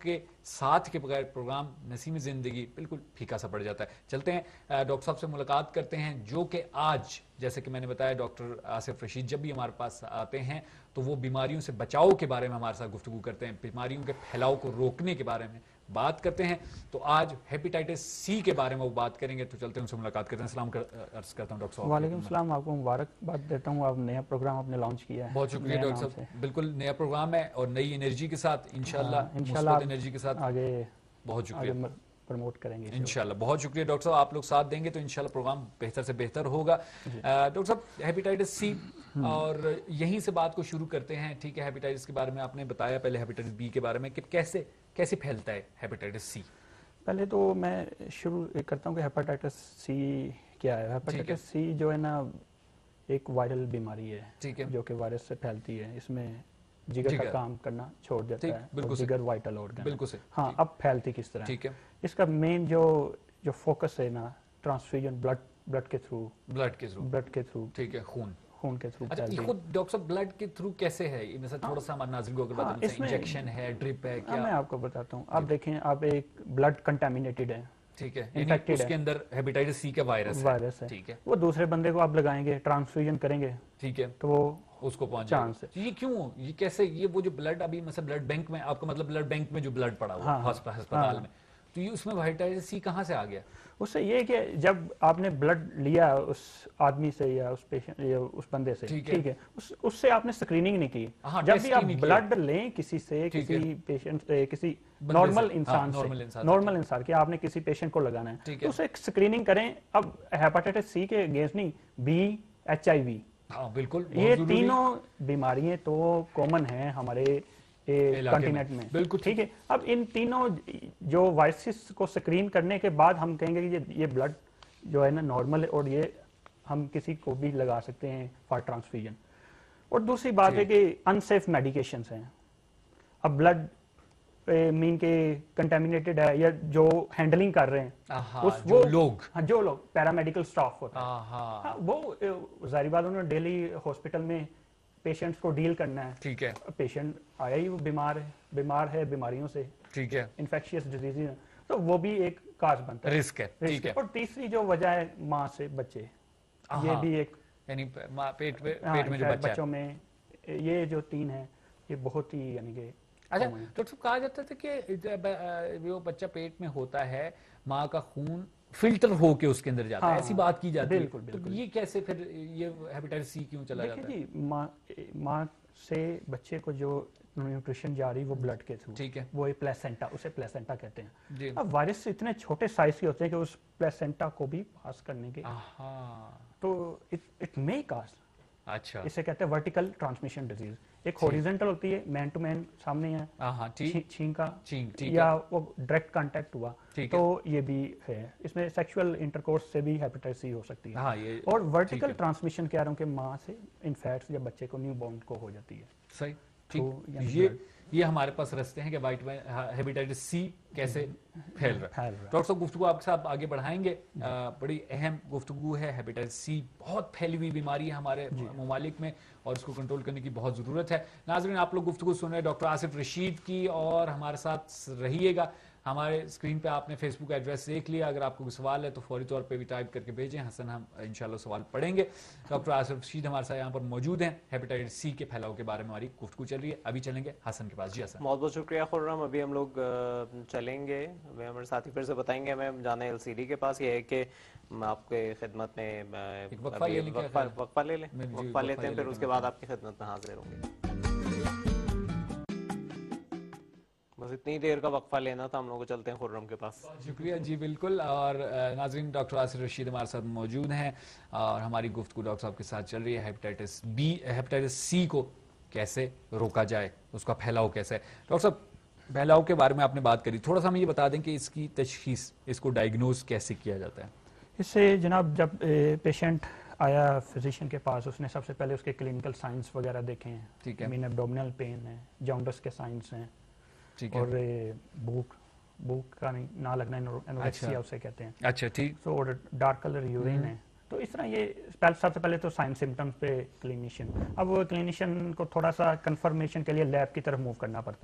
ساتھ کے بغیر پروگرام نسیم زندگی بالکل پھیکا سا پڑ جاتا ہے. چلتے ہیں ڈاکٹر صاحب سے ملاقات کرتے ہیں، جو کہ آج جیسے کہ میں نے بتایا ڈاکٹر آصف رشید جب بھی ہمارے پاس آتے ہیں تو وہ بیماریوں سے بچاؤ کے بارے میں ہمارے ساتھ گفتگو کرتے ہیں، بیماریوں کے پھیلاؤ کو روکنے کے بارے میں بات کرتے ہیں. تو آج ہیپیٹائٹس سی کے بارے میں وہ بات کریں گے، تو چلتے ہیں ان سے ملاقات کرتے ہیں. السلام عرض کرتا ہوں ڈاکٹر صاحب. وعلیکم السلام، آپ کو مبارکباد دیتا ہوں، آپ نیا پروگرام آپ نے لانچ کیا ہے. بہت شکریہ ڈاکٹر صاحب، بالکل نیا پروگرام ہے اور نئی انرجی کے ساتھ انشاءاللہ مثبت انرجی کے ساتھ آگے بہت شکریہ پروموٹ کریں گے انشاءاللہ. بہت شکریہ ڈاکٹر صاحب، آپ لوگ ساتھ دیں گے تو انشاءاللہ پروگرام بہتر سے بہتر ہوگا. ڈاکٹر صاحب ہیپیٹائٹس سی اور یہیں سے بات کو شروع کرتے ہیں. ٹھیک ہے، ہیپیٹائٹس کے بارے میں آپ نے بتایا، پہلے ہیپیٹائٹس بی کے بارے میں کہ کیسے پھیلتا ہے ہیپیٹائٹس سی. پہلے تو میں شروع کرتا ہوں کہ ہیپاٹائٹس سی کیا ہے. ہیپاٹائٹس سی جو ہے نا ایک وائرل بیماری ہے جو کہ وائرس سے پھیلتی ہے. اس میں جگر کا کام کرنا چھوڑ دیتا ہے اور جگر وائٹل آرگن. بالکل صحیح. ہاں، اب پھیلتی کس طرح؟ ٹھیک ہے، اس کا مین جو فوکس ہے نا ٹرانسفیوژن بلڈ کے تھرو ٹھیک ہے، خون کے تھرو. اچھا، یہ خود ڈاکٹر صاحب بلڈ کے تھرو کیسے ہے؟ یہ مثلا تھوڑا سا ہمارے ناظرین کو اگر بتا دیں، انجیکشن ہے، ڈرپ ہے، کیا؟ میں آپ کو بتاتا ہوں. آپ دیکھیں، آپ ایک بلڈ کنٹامینیٹڈ ہے، ٹھیک ہے، یعنی اس کے اندر ہیپیٹائٹس سی کا وائرس ہے، ٹھیک ہے، وہ دوسرے بندے کو آپ لگائیں گے، ٹرانسفیوژن کریں گے، ٹھیک ہے، تو وہ اس کو پہنچ جائے گا. یہ کیوں؟ یہ کیسے؟ یہ وہ جو بلڈ ابھی مثلا بلڈ بینک میں، آپ کا مطلب بلڈ بینک میں جو بلڈ پڑا ہوا ہسپتال میں، تو یہ اس میں ہیپیٹائٹس سی کہاں سے آ گیا؟ اس سے یہ کہ جب آپ نے بلڈ لیا اس آدمی سے یا اس پیشنٹ یا اس بندے سے، ٹھیک ہے، اس سے آپ نے اسکریننگ نہیں کی. جب بھی آپ بلڈ لیں کسی سے، کسی پیشنٹ سے، کسی نارمل انسان کہ آپ نے کسی پیشنٹ کو لگانا ہے، تو اسے اسکریننگ کریں. اب ہیپاٹائٹس سی کے اگینسٹ نہیں، بی، HIV، بالکل، یہ تینوں بیماریاں تو کامن ہیں ہمارے کنٹیننٹ میں، بالکل ٹھیک ہے. اب ان تینوں جو وائرسز کو سکرین کرنے کے بعد ہم کہیں گے کہ یہ بلڈ جو ہے نا نارمل ہے اور یہ ہم کسی کو بھی لگا سکتے ہیں فار ٹرانسفیوژن. اور دوسری بات ہے کہ انسیف میڈیکیشنز ہیں. اب بلڈ مین کے کنٹامینیٹڈ ہے یا جو ہینڈلنگ کر رہے ہیں جو لوگ پیرامیڈیکل سٹاف ہوتا ہے، وہ ظاہری بات انہوں نے ڈیلی ہاسپٹل میں پیشنٹس کو ڈیل کرنا ہے. ٹھیک ہے، پیشنٹ آیا ہی وہ بیمار ہے بیماریوں سے، ٹھیک ہے، انفیکشیس ڈیزیز، تو وہ بھی ایک کاز بنتا ہے، رسک ہے. ٹھیک ہے. اور تیسری جو وجہ ہے ماں سے بچے، یہ بھی ایک یعنی پیٹ میں جو بچوں میں یہ جو تین ہے یہ بہت ہی یعنی کہ. اچھا ڈاکٹر صاحب، کہا جاتا تھا کہ وہ بچہ پیٹ میں ہوتا ہے ماں کا خون فلٹر ہو کے اس کے اندر جاتا ہے، ایسی بات کی جاتی ہے. بالکل. یہ کیسے پھر یہ ہیپیٹائٹس سی کیوں چلا جاتا ہے؟ جی، ماں سے بچے کو جو نیوٹریشن جا رہی وہ بلڈ کے تھرو، ٹھیک ہے، وہ پلیسنٹا، اسے پلیسنٹا کہتے ہیں. اب وائرس اتنے چھوٹے سائز کے ہوتے ہیں کہ اس پلیسنٹا کو بھی پاس کرنے کے، تو اٹ مے کاز. اچھا، اسے کہتے ہیں ورٹیکل ٹرانسمیشن ڈیزیز. ایک ہاریزونٹل ہوتی ہے، مین ٹو مین سامنے ہے، چھینکا یا وہ ڈائریکٹ کانٹیکٹ ہوا، تو یہ بھی ہے. اس میں سیکشل انٹرکورس سے بھی ہیپیٹائٹس سی ہو سکتی ہے. اور ورٹیکل ٹرانسمیشن کہہ رہا ہوں کہ ماں سے انفیکٹس یا بچے کو نیو بورن کو ہو جاتی ہے. صحیح. یہ ہمارے پاس رستے ہیں کہ ہیپیٹائٹس سی کیسے پھیل رہا ہے. ڈاکٹر صاحب گفتگو آپ کے ساتھ آگے بڑھائیں گے. بڑی اہم گفتگو ہے. ہیپیٹائٹس سی بہت پھیلی ہوئی بیماری ہے ہمارے ممالک میں اور اس کو کنٹرول کرنے کی بہت ضرورت ہے. ناظرین، آپ لوگ گفتگو سن رہے ہیں ڈاکٹر آصف رشید کی اور ہمارے ساتھ رہیے گا. ہمارے اسکرین پہ آپ نے فیس بک ایڈریس دیکھ لیا. اگر آپ کو کوئی سوال ہے تو فوری طور پہ بھی ٹائپ کر کے بھیجیں. حسن ہم انشاءاللہ سوال پڑھیں گے. ڈاکٹر آصف رشید ہمارے ساتھ یہاں پر موجود ہیں. ہیپیٹائٹس سی کے پھیلاؤ کے بارے میں ہماری گفتگو چل رہی ہے. ابھی چلیں گے حسن کے پاس. جی حسن. بہت بہت شکریہ خرم. ابھی ہم لوگ چلیں گے، ہمارے ساتھی پھر سے بتائیں گے ہمیں جانا ہے LCD کے پاس. یہ ہے کہ آپ کے خدمت میں وقفہ لے لیں، وقفہ لیتے ہیں، پھر اس کے بعد آپ کی خدمت میں حاضر ہوں گے. بس اتنی دیر کا وقفہ لینا تھا. ہم لوگ چلتے ہیں خرم کے پاس. شکریہ. جی بالکل. اور ناظرین، ڈاکٹر آصف رشید ہمارے ساتھ موجود ہیں اور ہماری گفتگو ڈاکٹر صاحب کے ساتھ چل رہی ہے. ہیپیٹائٹس سی کو کیسے روکا جائے، اس کا پھیلاؤ کیسے ہے. ڈاکٹر صاحب، پھیلاؤ کے بارے میں آپ نے بات کری، تھوڑا سا ہمیں یہ بتا دیں کہ اس کی تشخیص، اس کو ڈائگنوز کیسے کیا جاتا ہے؟ اس سے جناب جب پیشنٹ آیا فزیشین کے پاس، اس نے سب سے پہلے اس کے کلینکل سائنس وغیرہ دیکھے ہیں. ٹھیک ہے. مین ایبڈومینل پین ہے، جانڈس کے سائنس ہیں، اور بھوک کا نہ لگنا، انوریکسیا اسے کہتے ہیں. اچھا ٹھیک. تو اور ڈارک کلر یورین ہے. تو اس طرح یہ سب سے پہلے تو سائن سمٹمز پہ کلینیشین. اب وہ کلینیشین کو تھوڑا سا کنفرمیشن کے لیے لیب کی طرف موو کرنا پڑتا ہے.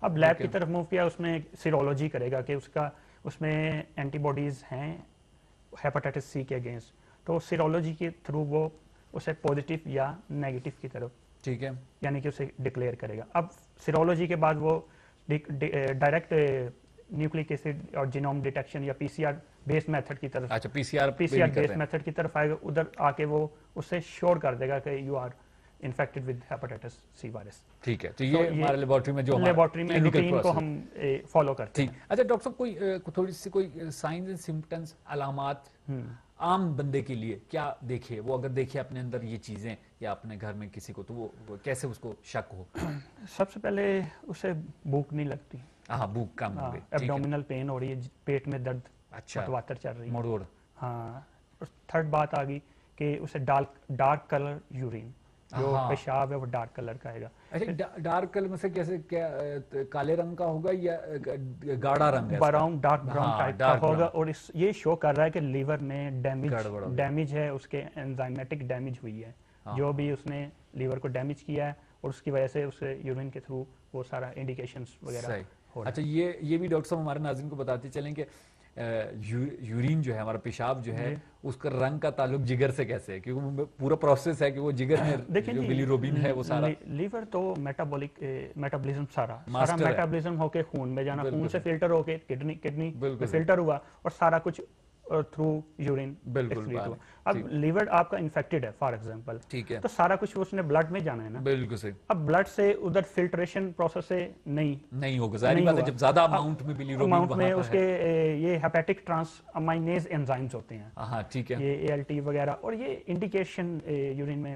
اب لیب کی طرف موو کیا, اس میں سیرولوجی کرے گا کہ اس میں اینٹی باڈیز ہیں ہیپاٹائٹس سی کے اگینسٹ, تو سیرولوجی کے تھرو وہ اسے پازیٹیو یا نیگیٹو کی طرف, ٹھیک ہے, یعنی کہ اسے ڈکلیئر کرے گا. اب سیرولوجی کے بعد وہ ڈائریکٹ نیوکلک ایسڈ اور جینوم ڈیٹیکشن یا پی سی آر بیس میتھڈ کی طرف, اچھا پی سی آر بیس میتھڈ کی طرف آئے گا. ادھر آ کے وہ اسے شور کر دے گا کہ you are infected with hepatitis C virus. ٹھیک ہے, تو یہ ہمارے لیبارٹری میں جو لیبارٹری میں روٹین کو ہم فالو کرتے ہیں. اچھا ڈاکٹر صاحب, کوئی تھوڑی سی کوئی سائنز اینڈ سمپٹمز, علامات عام بندے کے لیے کیا دیکھے, وہ اگر دیکھے اپنے اندر یہ چیزیں یا اپنے گھر میں کسی کو, تو وہ کیسے اس کو شک ہو؟ سب سے پہلے اسے بھوک نہیں لگتی, ہاں بھوک کم ہو گئی, ایبڈومینل پین ہو رہی ہے, پیٹ میں درد, اچھا متواتر چل رہی ہے, موڑ, ہاں. تھرڈ بات آ گئی کہ اسے ڈارک کلر یورین, جو پیشاب ہے وہ ڈارک کلر کا آئے گا. اچھا ڈارک کلر میں سے کیسے, کیا کالے رنگ کا ہوگا یا گاڑھا رنگ ہے؟ براؤن, ڈارک براؤن ٹائپ کا ہوگا, اور یہ شو کر رہا ہے کہ لیور میں ڈیمیج ہے, اس کے انزائمیٹک ڈیمیج ہوئی ہے, جو بھی اس نے لیور کو ڈیمیج کیا ہے, اور اس کی وجہ سے اسے یورین کے تھرو وہ سارا انڈیکیشنز وغیرہ ہو رہا ہے. اچھا یہ بھی ڈاکٹر صاحب ہمارے ناظرین کو بتاتے چلیں کہ یورین جو ہے, ہمارا پیشاب جو ہے, اس کا رنگ کا تعلق جگر سے کیسے ہے, کیونکہ پورا پروسیس ہے کہ وہ جگر میں جو بلیروبین ہے وہ سارا, لیور تو میٹابولزم سارا میٹابولزم ہو کے خون میں جانا, خون سے فلٹر ہو کے کڈنی میں فلٹر ہوا, اور سارا کچھ تھرو یورین ایکسکریٹ ہوا. اب لیور آپ کا انفیکٹڈ ہے فار ایگزامپل, ٹھیک ہے, تو سارا کچھ اس نے بلڈ میں جانا ہے نا, بالکل صحیح. اب بلڈ سے ادھر فلٹریشن پروسیس سے نہیں ہوگا, ظاہر بات ہے جب زیادہ اماؤنٹ میں بلیروبین اماؤنٹ میں اس کے یہ ہیپیٹک ٹرانس امائنیز انزائمز ہوتے ہیں, ہاں ٹھیک ہے, یہ اے ایل ٹی وغیرہ, اور یہ انڈیکیشن یورین میں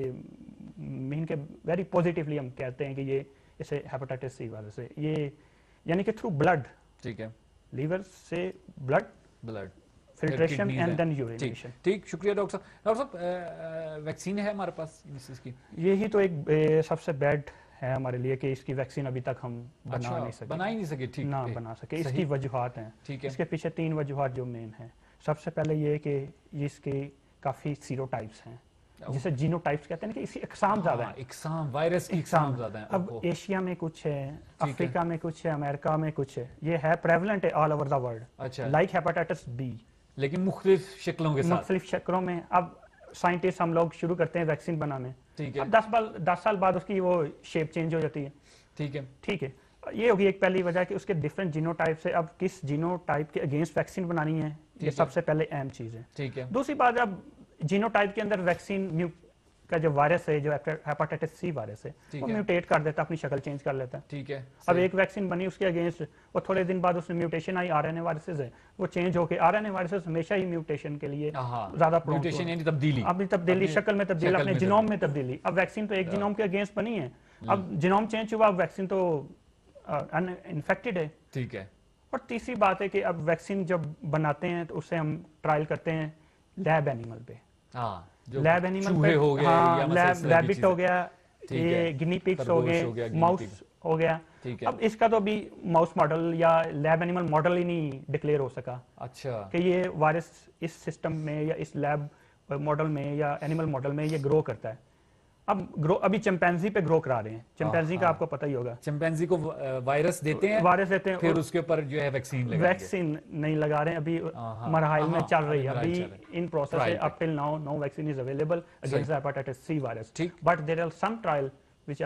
مین کے ویری پازیٹیولی ہم کہتے ہیں کہ یہ اسے ہیپاٹائٹس سی وائرس ہے, یہ یعنی کہ تھرو بلڈ, ٹھیک ہے, لیور سے blood filtration and then urination. ٹھیک, شکریہ ڈاکٹر صاحب. ڈاکٹر صاحب ویکسین ہے ہمارے پاس اس کی؟ یہی تو ایک سب سے بیڈ ہے ہمارے لیے کہ اس کی ویکسین ابھی تک ہم بنا ہی نہیں سکے, ٹھیک نہ بنا سکے. اس کی وجوہات ہیں, اس کے پیچھے 3 وجوہات جو مین ہیں. سب سے پہلے یہ کہ اس کے کافی سیرو ٹائپس ہیں, جسے جینو ٹائپس کہتے ہیں کہ اسی اقسام زیادہ ہیں, اقسام وائرس کی اقسام زیادہ ہیں. اب ایشیا میں کچھ ہے, افریقہ میں کچھ ہے, امریکہ میں کچھ ہے, یہ ہے پریولنٹ ہے all over the world, like hepatitis B, لیکن مختلف شکلوں کے ساتھ, مختلف شکلوں میں. اب سائنٹسٹ ہم لوگ شروع کرتے ہیں ویکسین بنانے, ٹھیک ہے, 10 سال بعد اس کی وہ شیپ چینج ہو جاتی ہے, ٹھیک ہے. یہ ہوگی ایک پہلی وجہ کہ اس کے ڈفرینٹ جینو ٹائپ سے اب کس جینو ٹائپ کے اگینسٹ ویکسین بنانی ہے, یہ سب سے پہلے اہم چیز ہے, ٹھیک ہے. دوسری بات, اب جینو ٹائپ کے اندر ویکسین کا جو وائرس ہے, جو ہیپاٹائٹس سی وائرس ہے, وہ میوٹیٹ کر دیتا ہے, اپنی شکل چینج کر لیتا ہے, ٹھیک ہے. اب ایک ویکسین بنی اس کے اگینسٹ, اور تھوڑے دن بعد اس میں میوٹیشن آئی, آر این اے وائرسز ہے, وہ چینج ہو کے, آر این اے وائرسز ہمیشہ ہی میوٹیشن کے لیے زیادہ میوٹیشن یعنی تبدیلی, اپنی تبدیلی, شکل میں تبدیلی, اپنے جینوم میں تبدیلی. اب ویکسین تو ایک جینوم کے اگینسٹ بنی ہے, اب جینوم چینج ہوا, اب ویکسین تو انفیکٹڈ ہے, ٹھیک ہے. اور تیسری بات ہے کہ اب ویکسین جب بناتے ہیں تو اسے ہم ٹرائل کرتے ہیں لیب اینیمل پہ, لیب اینیمل پہ, لیبٹ ہو گیا, یہ گنی پگس ہو گئے, ماؤس ہو گیا. اب اس کا تو بھی ماؤس ماڈل یا لیب اینیمل ماڈل ہی نہیں ڈکلیئر ہو سکا, اچھا, کہ یہ وائرس اس سسٹم میں یا اس لیب ماڈل میں یا اینیمل ماڈل میں یہ گرو کرتا ہے. اب ابھی چمپینزی پہ گرو کرا رہے ہیں, چمپینزی کا آپ کو پتہ ہی ہوگا, چمپینزی کو وائرس دیتے ہیں, پھر اس کے اوپر جو ہے ویکسین نہیں لگا رہے ہیں, ابھی مراحل میں چل رہی ہے, ابھی ان پروسیس ہے, up till now no vaccine is available against hepatitis C virus, but there are some trial which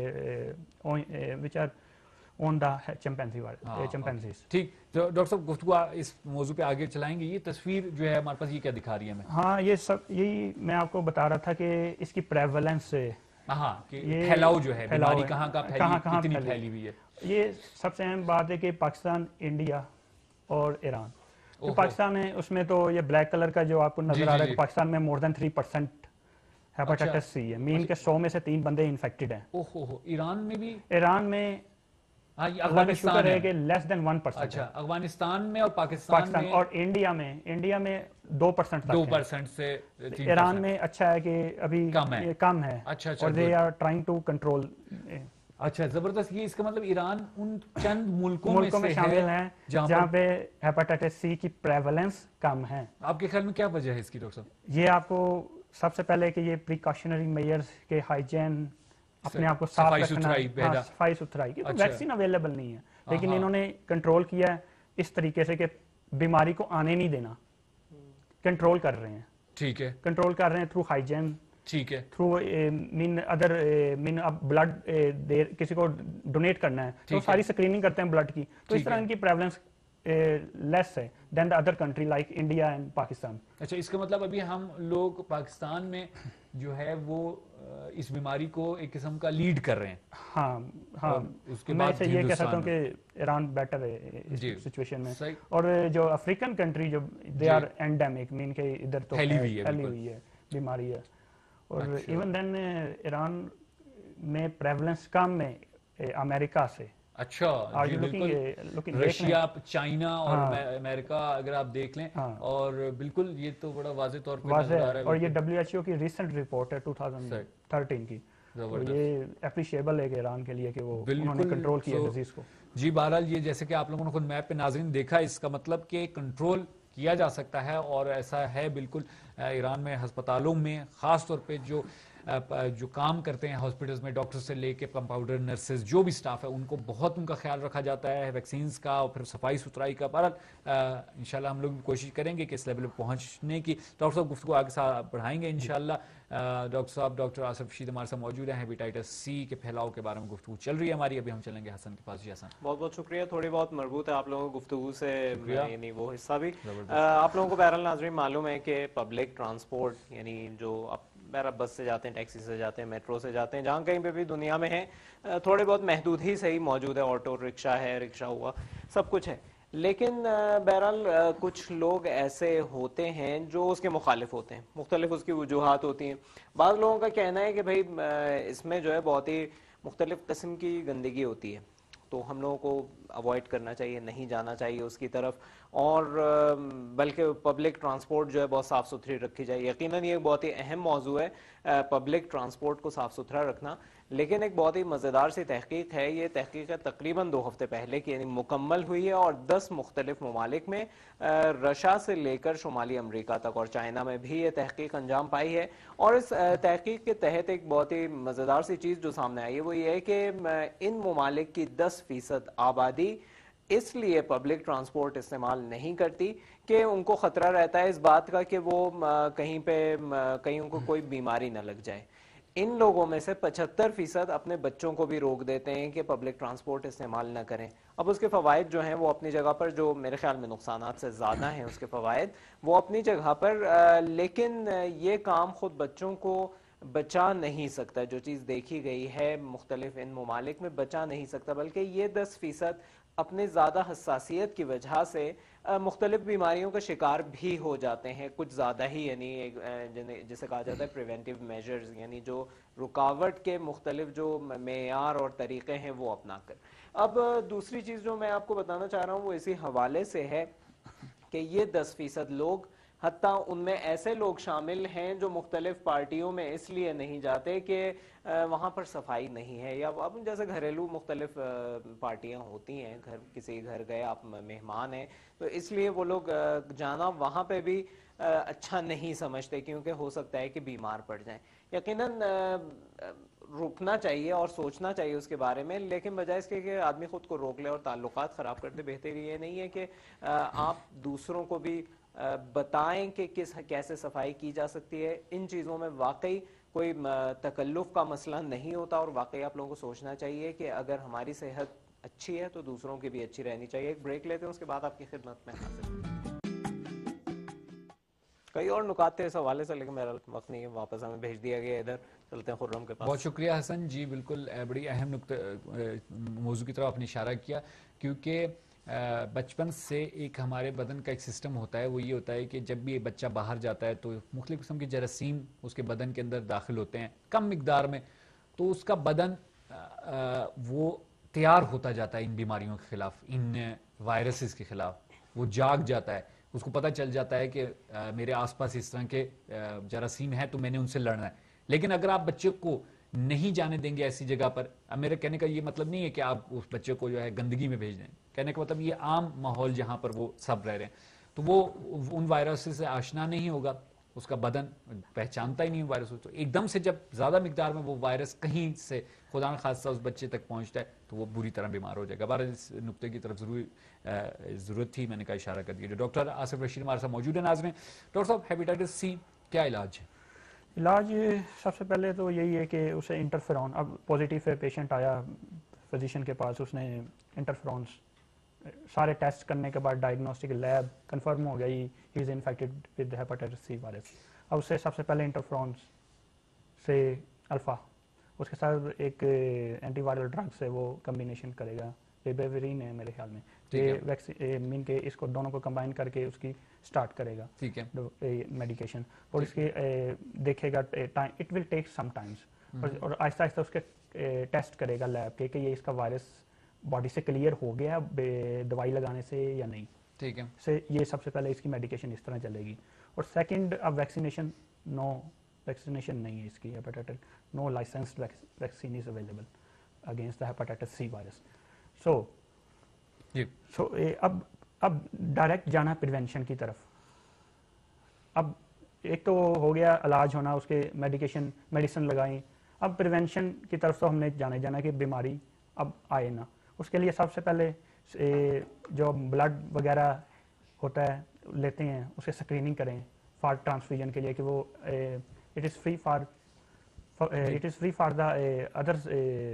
are on the chimpanzees. ٹھیک. ڈاکٹر صاحب گفتگو اس موضوع پہ آگے چلائیں گے. یہ تصویر جو ہے ہمارے پاس, یہ کیا دکھا رہی ہے ہمیں؟ ہاں, یہ سب یہی میں آپ کو بتا رہا تھا کہ اس کی پریولنس سے, پھیلاؤ جو ہے, بیماری کہاں کتنی پھیلی ہوئی ہے. یہ سب سے اہم بات ہے کہ پاکستان, انڈیا اور ایران. جو پاکستان ہے اس میں تو یہ بلیک کلر کا جو آپ کو نظر آ رہا ہے, پاکستان میں more than 3% ہیپاٹائٹس سی ہے, مین کے 100 میں سے 3 بندے انفیکٹڈ ہیں. ایران میں بھی, ایران میں افغانستان ہے کہ لیس دین 1%. اچھا, افغانستان میں اور پاکستان میں, اور انڈیا میں 2% سے, ایران میں اچھا ہے کہ ابھی کم ہے, اور they are trying to control. اچھا, زبردست. یہ اس کا مطلب ایران ان چند ملکوں میں شامل ہیں جہاں پہ ہیپاٹائٹس سی کی پریولنس کم ہے. آپ کے خیال میں کیا وجہ ہے اس کی ڈاکٹر صاحب؟ یہ آپ کو سب سے پہلے کہ یہ پریکاشنری میئرز کے ہائیجین اپنے آپ کو صاف رکھنا، صفائی ستھرائی کی. ویکسین اویلیبل نہیں ہے لیکن انہوں نے کنٹرول کیا ہے اس طریقے سے کہ بیماری کو آنے نہیں دینا، کنٹرول کر رہے ہیں. ٹھیک ہے، کنٹرول کر رہے ہیں تھرو ہائیجین، ٹھیک ہے، تھرو بلڈ کسی کو ڈونیٹ کرنا ہے تو ساری اسکریننگ کرتے ہیں بلڈ کی. تو اس طرح ان کی پریولنس لیس ہے than the other country like India and Pakistan. اچھا، اس کا مطلب ابھی ہم لوگ پاکستان میں جو ہے وہ اس بیماری کو ایک قسم کا لیڈ کر رہے ہیں. ہاں ہاں، میں یہ کہہ سکتا ہوں کہ ایران بیٹر ہے اس سچویشن میں. اور جو افریقن کنٹری جو دے آر اینڈیمک، مین کہ ادھر تو پھیلی ہوئی ہے بیماری ہے. اور ایون دین ایران میں پریولنس کم ہے امریکہ سے. اچھا، رشیا، چائنا اور امریکہ اگر آپ دیکھ لیں، اور بالکل یہ تو بڑا واضح طور پہ نظر آ رہا ہے. اور یہ WHO کی ریسنٹ رپورٹ ہے 2013 کی، یہ اپریشیبل ہے کہ ایران کے لیے کہ وہ انہوں نے کنٹرول کیا ڈیزیز کو. جی، بہرحال یہ جیسے کہ آپ لوگوں نے خود میپ پہ ناظرین دیکھا، اس کا مطلب کہ کنٹرول کیا جا سکتا ہے، اور ایسا ہے بالکل. ایران میں ہسپتالوں میں خاص طور پہ جو کام کرتے ہیں ہاسپٹلز میں، ڈاکٹر سے لے کے کمپاؤنڈر، نرسز، جو بھی سٹاف ہے، ان کو بہت ان کا خیال رکھا جاتا ہے، ویکسینز کا اور پھر صفائی ستھرائی کا. بہرحال انشاءاللہ ہم لوگ کوشش کریں گے کہ اس لیول پہ پہنچنے کی. ڈاکٹر صاحب گفتگو آگے ساتھ بڑھائیں گے انشاءاللہ. ڈاکٹر صاحب، ڈاکٹر آصف رشید ہمارے ساتھ موجود ہیں. ہیپیٹائٹس سی کے پھیلاؤ کے بارے میں گفتگو چل رہی ہے ہماری. ابھی ہم چلیں گے حسن کے پاس. جی حسن، بہت بہت شکریہ. تھوڑی بہت مربوط ہے آپ لوگوں کو گفتگو سے، یعنی وہ حصہ بھی آپ لوگوں کو بہرحال ناظرین معلوم ہے کہ پبلک ٹرانسپورٹ، یعنی جو بہرحال بس سے جاتے ہیں، ٹیکسی سے جاتے ہیں، میٹرو سے جاتے ہیں، جہاں کہیں پہ بھی دنیا میں ہیں، تھوڑے بہت محدود ہی صحیح موجود ہے. آٹو رکشہ ہے، رکشہ ہوا، سب کچھ ہے. لیکن بہرحال کچھ لوگ ایسے ہوتے ہیں جو اس کے مخالف ہوتے ہیں. مختلف اس کی وجوہات ہوتی ہیں. بعض لوگوں کا کہنا ہے کہ بھائی اس میں جو ہے بہت ہی مختلف قسم کی گندگی ہوتی ہے، تو ہم لوگوں کو اوائڈ کرنا چاہیے، نہیں جانا چاہیے اس کی طرف، اور بلکہ پبلک ٹرانسپورٹ جو ہے بہت صاف ستھری رکھی جائے. یقیناً یہ بہت ہی اہم موضوع ہے پبلک ٹرانسپورٹ کو صاف ستھرا رکھنا. لیکن ایک بہت ہی مزیدار سی تحقیق ہے. یہ تحقیق تقریباً 2 ہفتے پہلے کی، یعنی مکمل ہوئی ہے، اور 10 مختلف ممالک میں، رشیا سے لے کر شمالی امریکہ تک اور چائنا میں بھی یہ تحقیق انجام پائی ہے. اور اس تحقیق کے تحت ایک بہت ہی مزیدار سی چیز جو سامنے آئی ہے وہ یہ ہے کہ ان ممالک کی 10% آبادی اس لیے پبلک ٹرانسپورٹ استعمال نہیں کرتی کہ ان کو خطرہ رہتا ہے اس بات کا کہ وہ کہیں ان کو کوئی بیماری نہ لگ جائے. ان لوگوں میں سے 75% اپنے بچوں کو بھی روک دیتے ہیں کہ پبلک ٹرانسپورٹ استعمال نہ کریں. اب اس کے فوائد جو ہیں وہ اپنی جگہ پر، جو میرے خیال میں نقصانات سے زیادہ ہیں اس کے فوائد، وہ اپنی جگہ پر، لیکن یہ کام خود بچوں کو بچا نہیں سکتا. جو چیز دیکھی گئی ہے مختلف ان ممالک میں بچا نہیں سکتا، بلکہ یہ 10% اپنے زیادہ حساسیت کی وجہ سے مختلف بیماریوں کا شکار بھی ہو جاتے ہیں، کچھ زیادہ ہی، یعنی جسے کہا جاتا ہے پریونٹیو میجرز، یعنی جو رکاوٹ کے مختلف جو معیار اور طریقے ہیں وہ اپنا کر. اب دوسری چیز جو میں آپ کو بتانا چاہ رہا ہوں وہ اسی حوالے سے ہے کہ یہ 10% لوگ، حتیٰ ان میں ایسے لوگ شامل ہیں جو مختلف پارٹیوں میں اس لیے نہیں جاتے کہ وہاں پر صفائی نہیں ہے، یا اب جیسے گھریلو مختلف پارٹیاں ہوتی ہیں، کسی گھر گئے آپ مہمان ہیں، تو اس لیے وہ لوگ جانا وہاں پہ بھی اچھا نہیں سمجھتے، کیونکہ ہو سکتا ہے کہ بیمار پڑ جائیں. یقیناً رکنا چاہیے اور سوچنا چاہیے اس کے بارے میں، لیکن بجائے اس کے کہ آدمی خود کو روک لے اور تعلقات خراب کر دے، بہتر یہ نہیں ہے کہ آپ دوسروں کو بھی بتائیں کہ کیسے صفائی کی جا سکتی ہے. ان چیزوں میں واقعی کوئی تکلف کا مسئلہ نہیں ہوتا، اور واقعی آپ لوگوں کو سوچنا چاہیے کہ اگر ہماری صحت اچھی ہے تو دوسروں کی بھی اچھی رہنی چاہیے. ایک بریک لیتے ہیں، اس کے بعد آپ کی خدمت میں حاضر ہوں. کئی اور نکات تھے اس حوالے سے، لیکن میرا وقت نہیں ہے، واپس ہمیں بھیج دیا گیا ادھر. چلتے ہیں خرم کے پاس. بہت شکریہ حسن جی، بالکل بڑی اہم موضوع کی طرف آپ نے اشارہ کیا، کیونکہ بچپن سے ایک ہمارے بدن کا ایک سسٹم ہوتا ہے، وہ یہ ہوتا ہے کہ جب بھی بچہ باہر جاتا ہے تو مختلف قسم کے جراثیم اس کے بدن کے اندر داخل ہوتے ہیں کم مقدار میں، تو اس کا بدن وہ تیار ہوتا جاتا ہے ان بیماریوں کے خلاف، ان وائرسز کے خلاف. وہ جاگ جاتا ہے، اس کو پتہ چل جاتا ہے کہ میرے آس پاس اس طرح کے جراثیم ہیں تو میں نے ان سے لڑنا ہے. لیکن اگر آپ بچے کو نہیں جانے دیں گے ایسی جگہ پر، میرے کہنے کا یہ مطلب نہیں ہے کہ آپ اس بچے کو جو ہے گندگی میں بھیج دیں، کہنے کا مطلب یہ عام ماحول جہاں پر وہ سب رہ رہے ہیں، تو وہ ان وائرس سے آشنا نہیں ہوگا، اس کا بدن پہچانتا ہی نہیں وائرس کو. تو ایک دم سے جب زیادہ مقدار میں وہ وائرس کہیں سے خدا نہ خاصہ اس بچے تک پہنچتا ہے تو وہ بری طرح بیمار ہو جائے گا. بہرحال اس نقطے کی طرف ضرورت تھی, میں نے کہا اشارہ کر دیا. ڈاکٹر آصف رشید ہمارے ساتھ موجود ہیں. ناظرین, ڈاکٹر صاحب ہیپیٹائٹس سی کیا علاج ہے؟ علاج سب سے پہلے تو یہی ہے کہ اسے انٹرفیرون, اب پازیٹیو پیشنٹ آیا فزیشین کے پاس, اس نے انٹرفیرونس سارے ٹیسٹ کرنے کے بعد ڈائگنوسٹک لیب کنفرم ہو گئی he is infected with hepatitis C virus. اب اسے سب سے پہلے انٹرفیرونس سے الفا, اس کے ساتھ ایک اینٹی وائرل ڈرگ سے وہ کمبینیشن کرے گا, ریبیورین ہے میرے خیال میں, یہ مین کے اس کو دونوں کو کمبائن کر کے اس کی سٹارٹ کرے گا ٹھیک ہے میڈیکیشن, اور اس کے دیکھے گا it will take some times, اور آہستہ آہستہ اس کے ٹیسٹ کرے گا لیب کے کہ یہ اس کا وائرس باڈی سے کلیئر ہو گیا دوائی لگانے سے یا نہیں. ٹھیک ہے, سے یہ سب سے پہلے اس کی میڈیکیشن اس طرح چلے گی. اور سیکنڈ, اب ویکسینیشن ویکسینیشن نہیں ہے اس کی, hepatitis no licensed vaccine is available against the hepatitis C virus. So اب ڈائریکٹ جانا پریونشن کی طرف. اب ایک تو ہو گیا علاج ہونا, اس کے میڈیسن لگائیں. اب پریونشن کی طرف تو ہم نے جانا کہ بیماری اب آئے نا. اس کے لیے سب سے پہلے جو بلڈ وغیرہ ہوتا ہے لیتے ہیں اس کی اسکریننگ کریں فار ٹرانسفیوژن کے لیے کہ وہ it is free for the others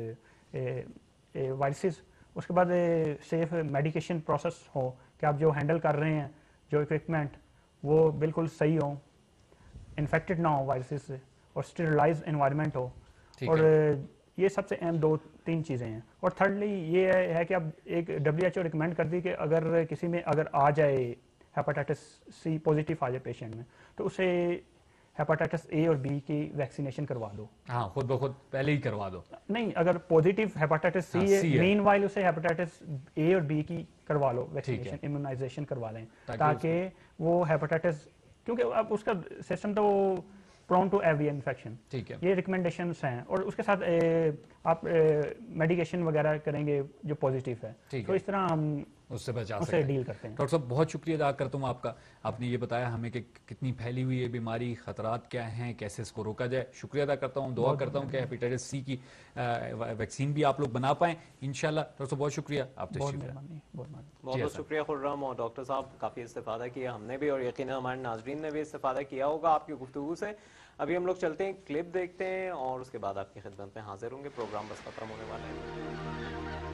viruses. اس کے بعد سیف میڈیکیشن پروسیس ہو کہ آپ جو ہینڈل کر رہے ہیں جو اکوپمنٹ وہ بالکل صحیح ہو, انفیکٹڈ نہ ہو وائرسز سے, اور اسٹیرلائز انوائرمنٹ ہو. اور یہ سب سے اہم 2-3 چیزیں ہیں. اور تھرڈلی یہ ہے کہ اب ایک WHO ریکمینڈ کر دی کہ اگر کسی میں اگر آ جائے ہیپاٹائٹس سی پازیٹیو آ جائے پیشنٹ میں, تو اسے ہیپاٹائٹس اے اور بی کی ویکسینیشن کروا دو. ہاں, خود بخود پہلے ہی کروا دو. نہیں, اگر پازیٹیو ہیپاٹائٹس سی ہے مین وائل اسے ہیپاٹائٹس اے اور بی کی کروا لو ویکسینیشن, امیونائزیشن کروا لیں تاکہ وہ ہیپاٹائٹس, کیونکہ اب اس کا سسٹم تو prone to avian infection. یہ ریکمنڈیشنس ہیں. اور اس کے ساتھ آپ میڈیکیشن وغیرہ کریں گے جو پازیٹیو ہے, تو اس طرح ہم اس سے بچا سکتے ہیں, ڈیل کرتے ہیں. ڈاکٹر صاحب بہت شکریہ ادا کرتا ہوں آپ کا, آپ نے یہ بتایا ہمیں کہ کتنی پھیلی ہوئی ہے بیماری, خطرات کیا ہیں, کیسے اس کو روکا جائے. شکریہ ادا کرتا ہوں, دعا کرتا ہوں کہ ہیپیٹائٹس سی کی ویکسین بھی آپ لوگ بنا پائیں انشاءاللہ. ڈاکٹر صاحب بہت شکریہ, آپ بہت شکریہ خرم اور ڈاکٹر صاحب, کافی استفادہ کیا ہم نے بھی, اور یقینا ہمارے ناظرین نے بھی استفادہ کیا ہوگا آپ کی گفتگو سے. ابھی ہم لوگ چلتے ہیں, کلپ دیکھتے ہیں, اور اس کے بعد آپ کی خدمت میں حاضر ہوں گے. پروگرام بس ختم ہونے والا ہے.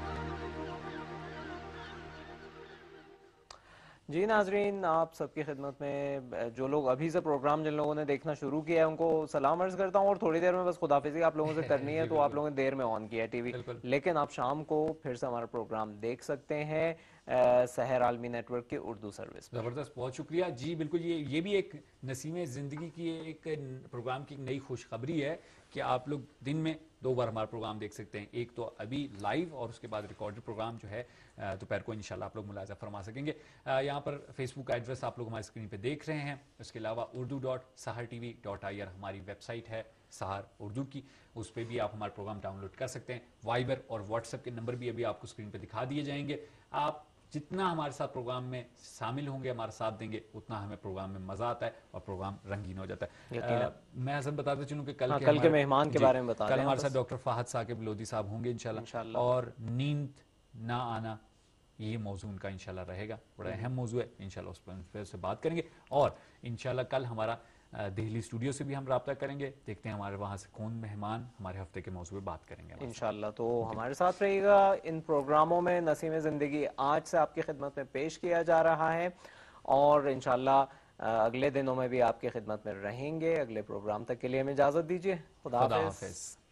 جی ناظرین, آپ سب کی خدمت میں جو لوگ ابھی سے پروگرام جن لوگوں نے دیکھنا شروع کیا ہے ان کو سلام عرض کرتا ہوں, اور تھوڑی دیر میں بس خداحافظی آپ لوگوں سے کرنی ہے, تو آپ لوگوں نے دیر میں آن کیا ہے ٹی وی, لیکن آپ شام کو پھر سے ہمارا پروگرام دیکھ سکتے ہیں سحر عالمی نیٹ ورک کے اردو سروس. زبردست, بہت شکریہ. جی بالکل, یہ بھی ایک نسیم زندگی کی ایک پروگرام کی نئی خوشخبری ہے کہ آپ لوگ دن میں 2 بار ہمارا پروگرام دیکھ سکتے ہیں. ایک تو ابھی لائیو, اور اس کے بعد ریکارڈڈ پروگرام جو ہے دوپہر کو انشاءاللہ آپ لوگ ملاحظہ فرما سکیں گے. یہاں پر فیس بک کا ایڈریس آپ لوگ ہماری اسکرین پہ دیکھ رہے ہیں. اس کے علاوہ urdu.sahartv.ir ہماری ویب سائٹ ہے سہار اردو کی, اس پہ بھی آپ ہمارا پروگرام ڈاؤن لوڈ کر سکتے ہیں. وائبر اور واٹس ایپ کے نمبر بھی ابھی آپ کو اسکرین پہ دکھا دیے جائیں گے. آپ جتنا ہمارے ساتھ پروگرام میں شامل ہوں گے, ہمارا ساتھ دیں گے, اتنا ہمیں پروگرام میں مزہ آتا ہے اور پروگرام رنگین ہو جاتا ہے. میں حسن بتاتے چلوں کہ کل کے مہمان کے بارے میں بتا کل ہمارے ساتھ ڈاکٹر فہد ثاقب لودھی صاحب ہوں گے انشاءاللہ, اور نیند نہ آنا یہ موضوع ان کا انشاءاللہ رہے گا. بڑا اہم موضوع ہے, انشاءاللہ اس پر سے بات کریں گے. اور انشاءاللہ کل ہمارا دہلی اسٹوڈیو سے بھی ہم رابطہ کریں گے, دیکھتے ہیں ہمارے وہاں سے کون مہمان ہمارے ہفتے کے موضوع پہ بات کریں گے انشاءاللہ. تو ہمارے ساتھ رہے گا ان پروگراموں میں. نسیم زندگی آج سے آپ کی خدمت میں پیش کیا جا رہا ہے, اور انشاءاللہ اگلے دنوں میں بھی آپ کی خدمت میں رہیں گے. اگلے پروگرام تک کے لیے ہمیں اجازت دیجیے. خدا حافظ.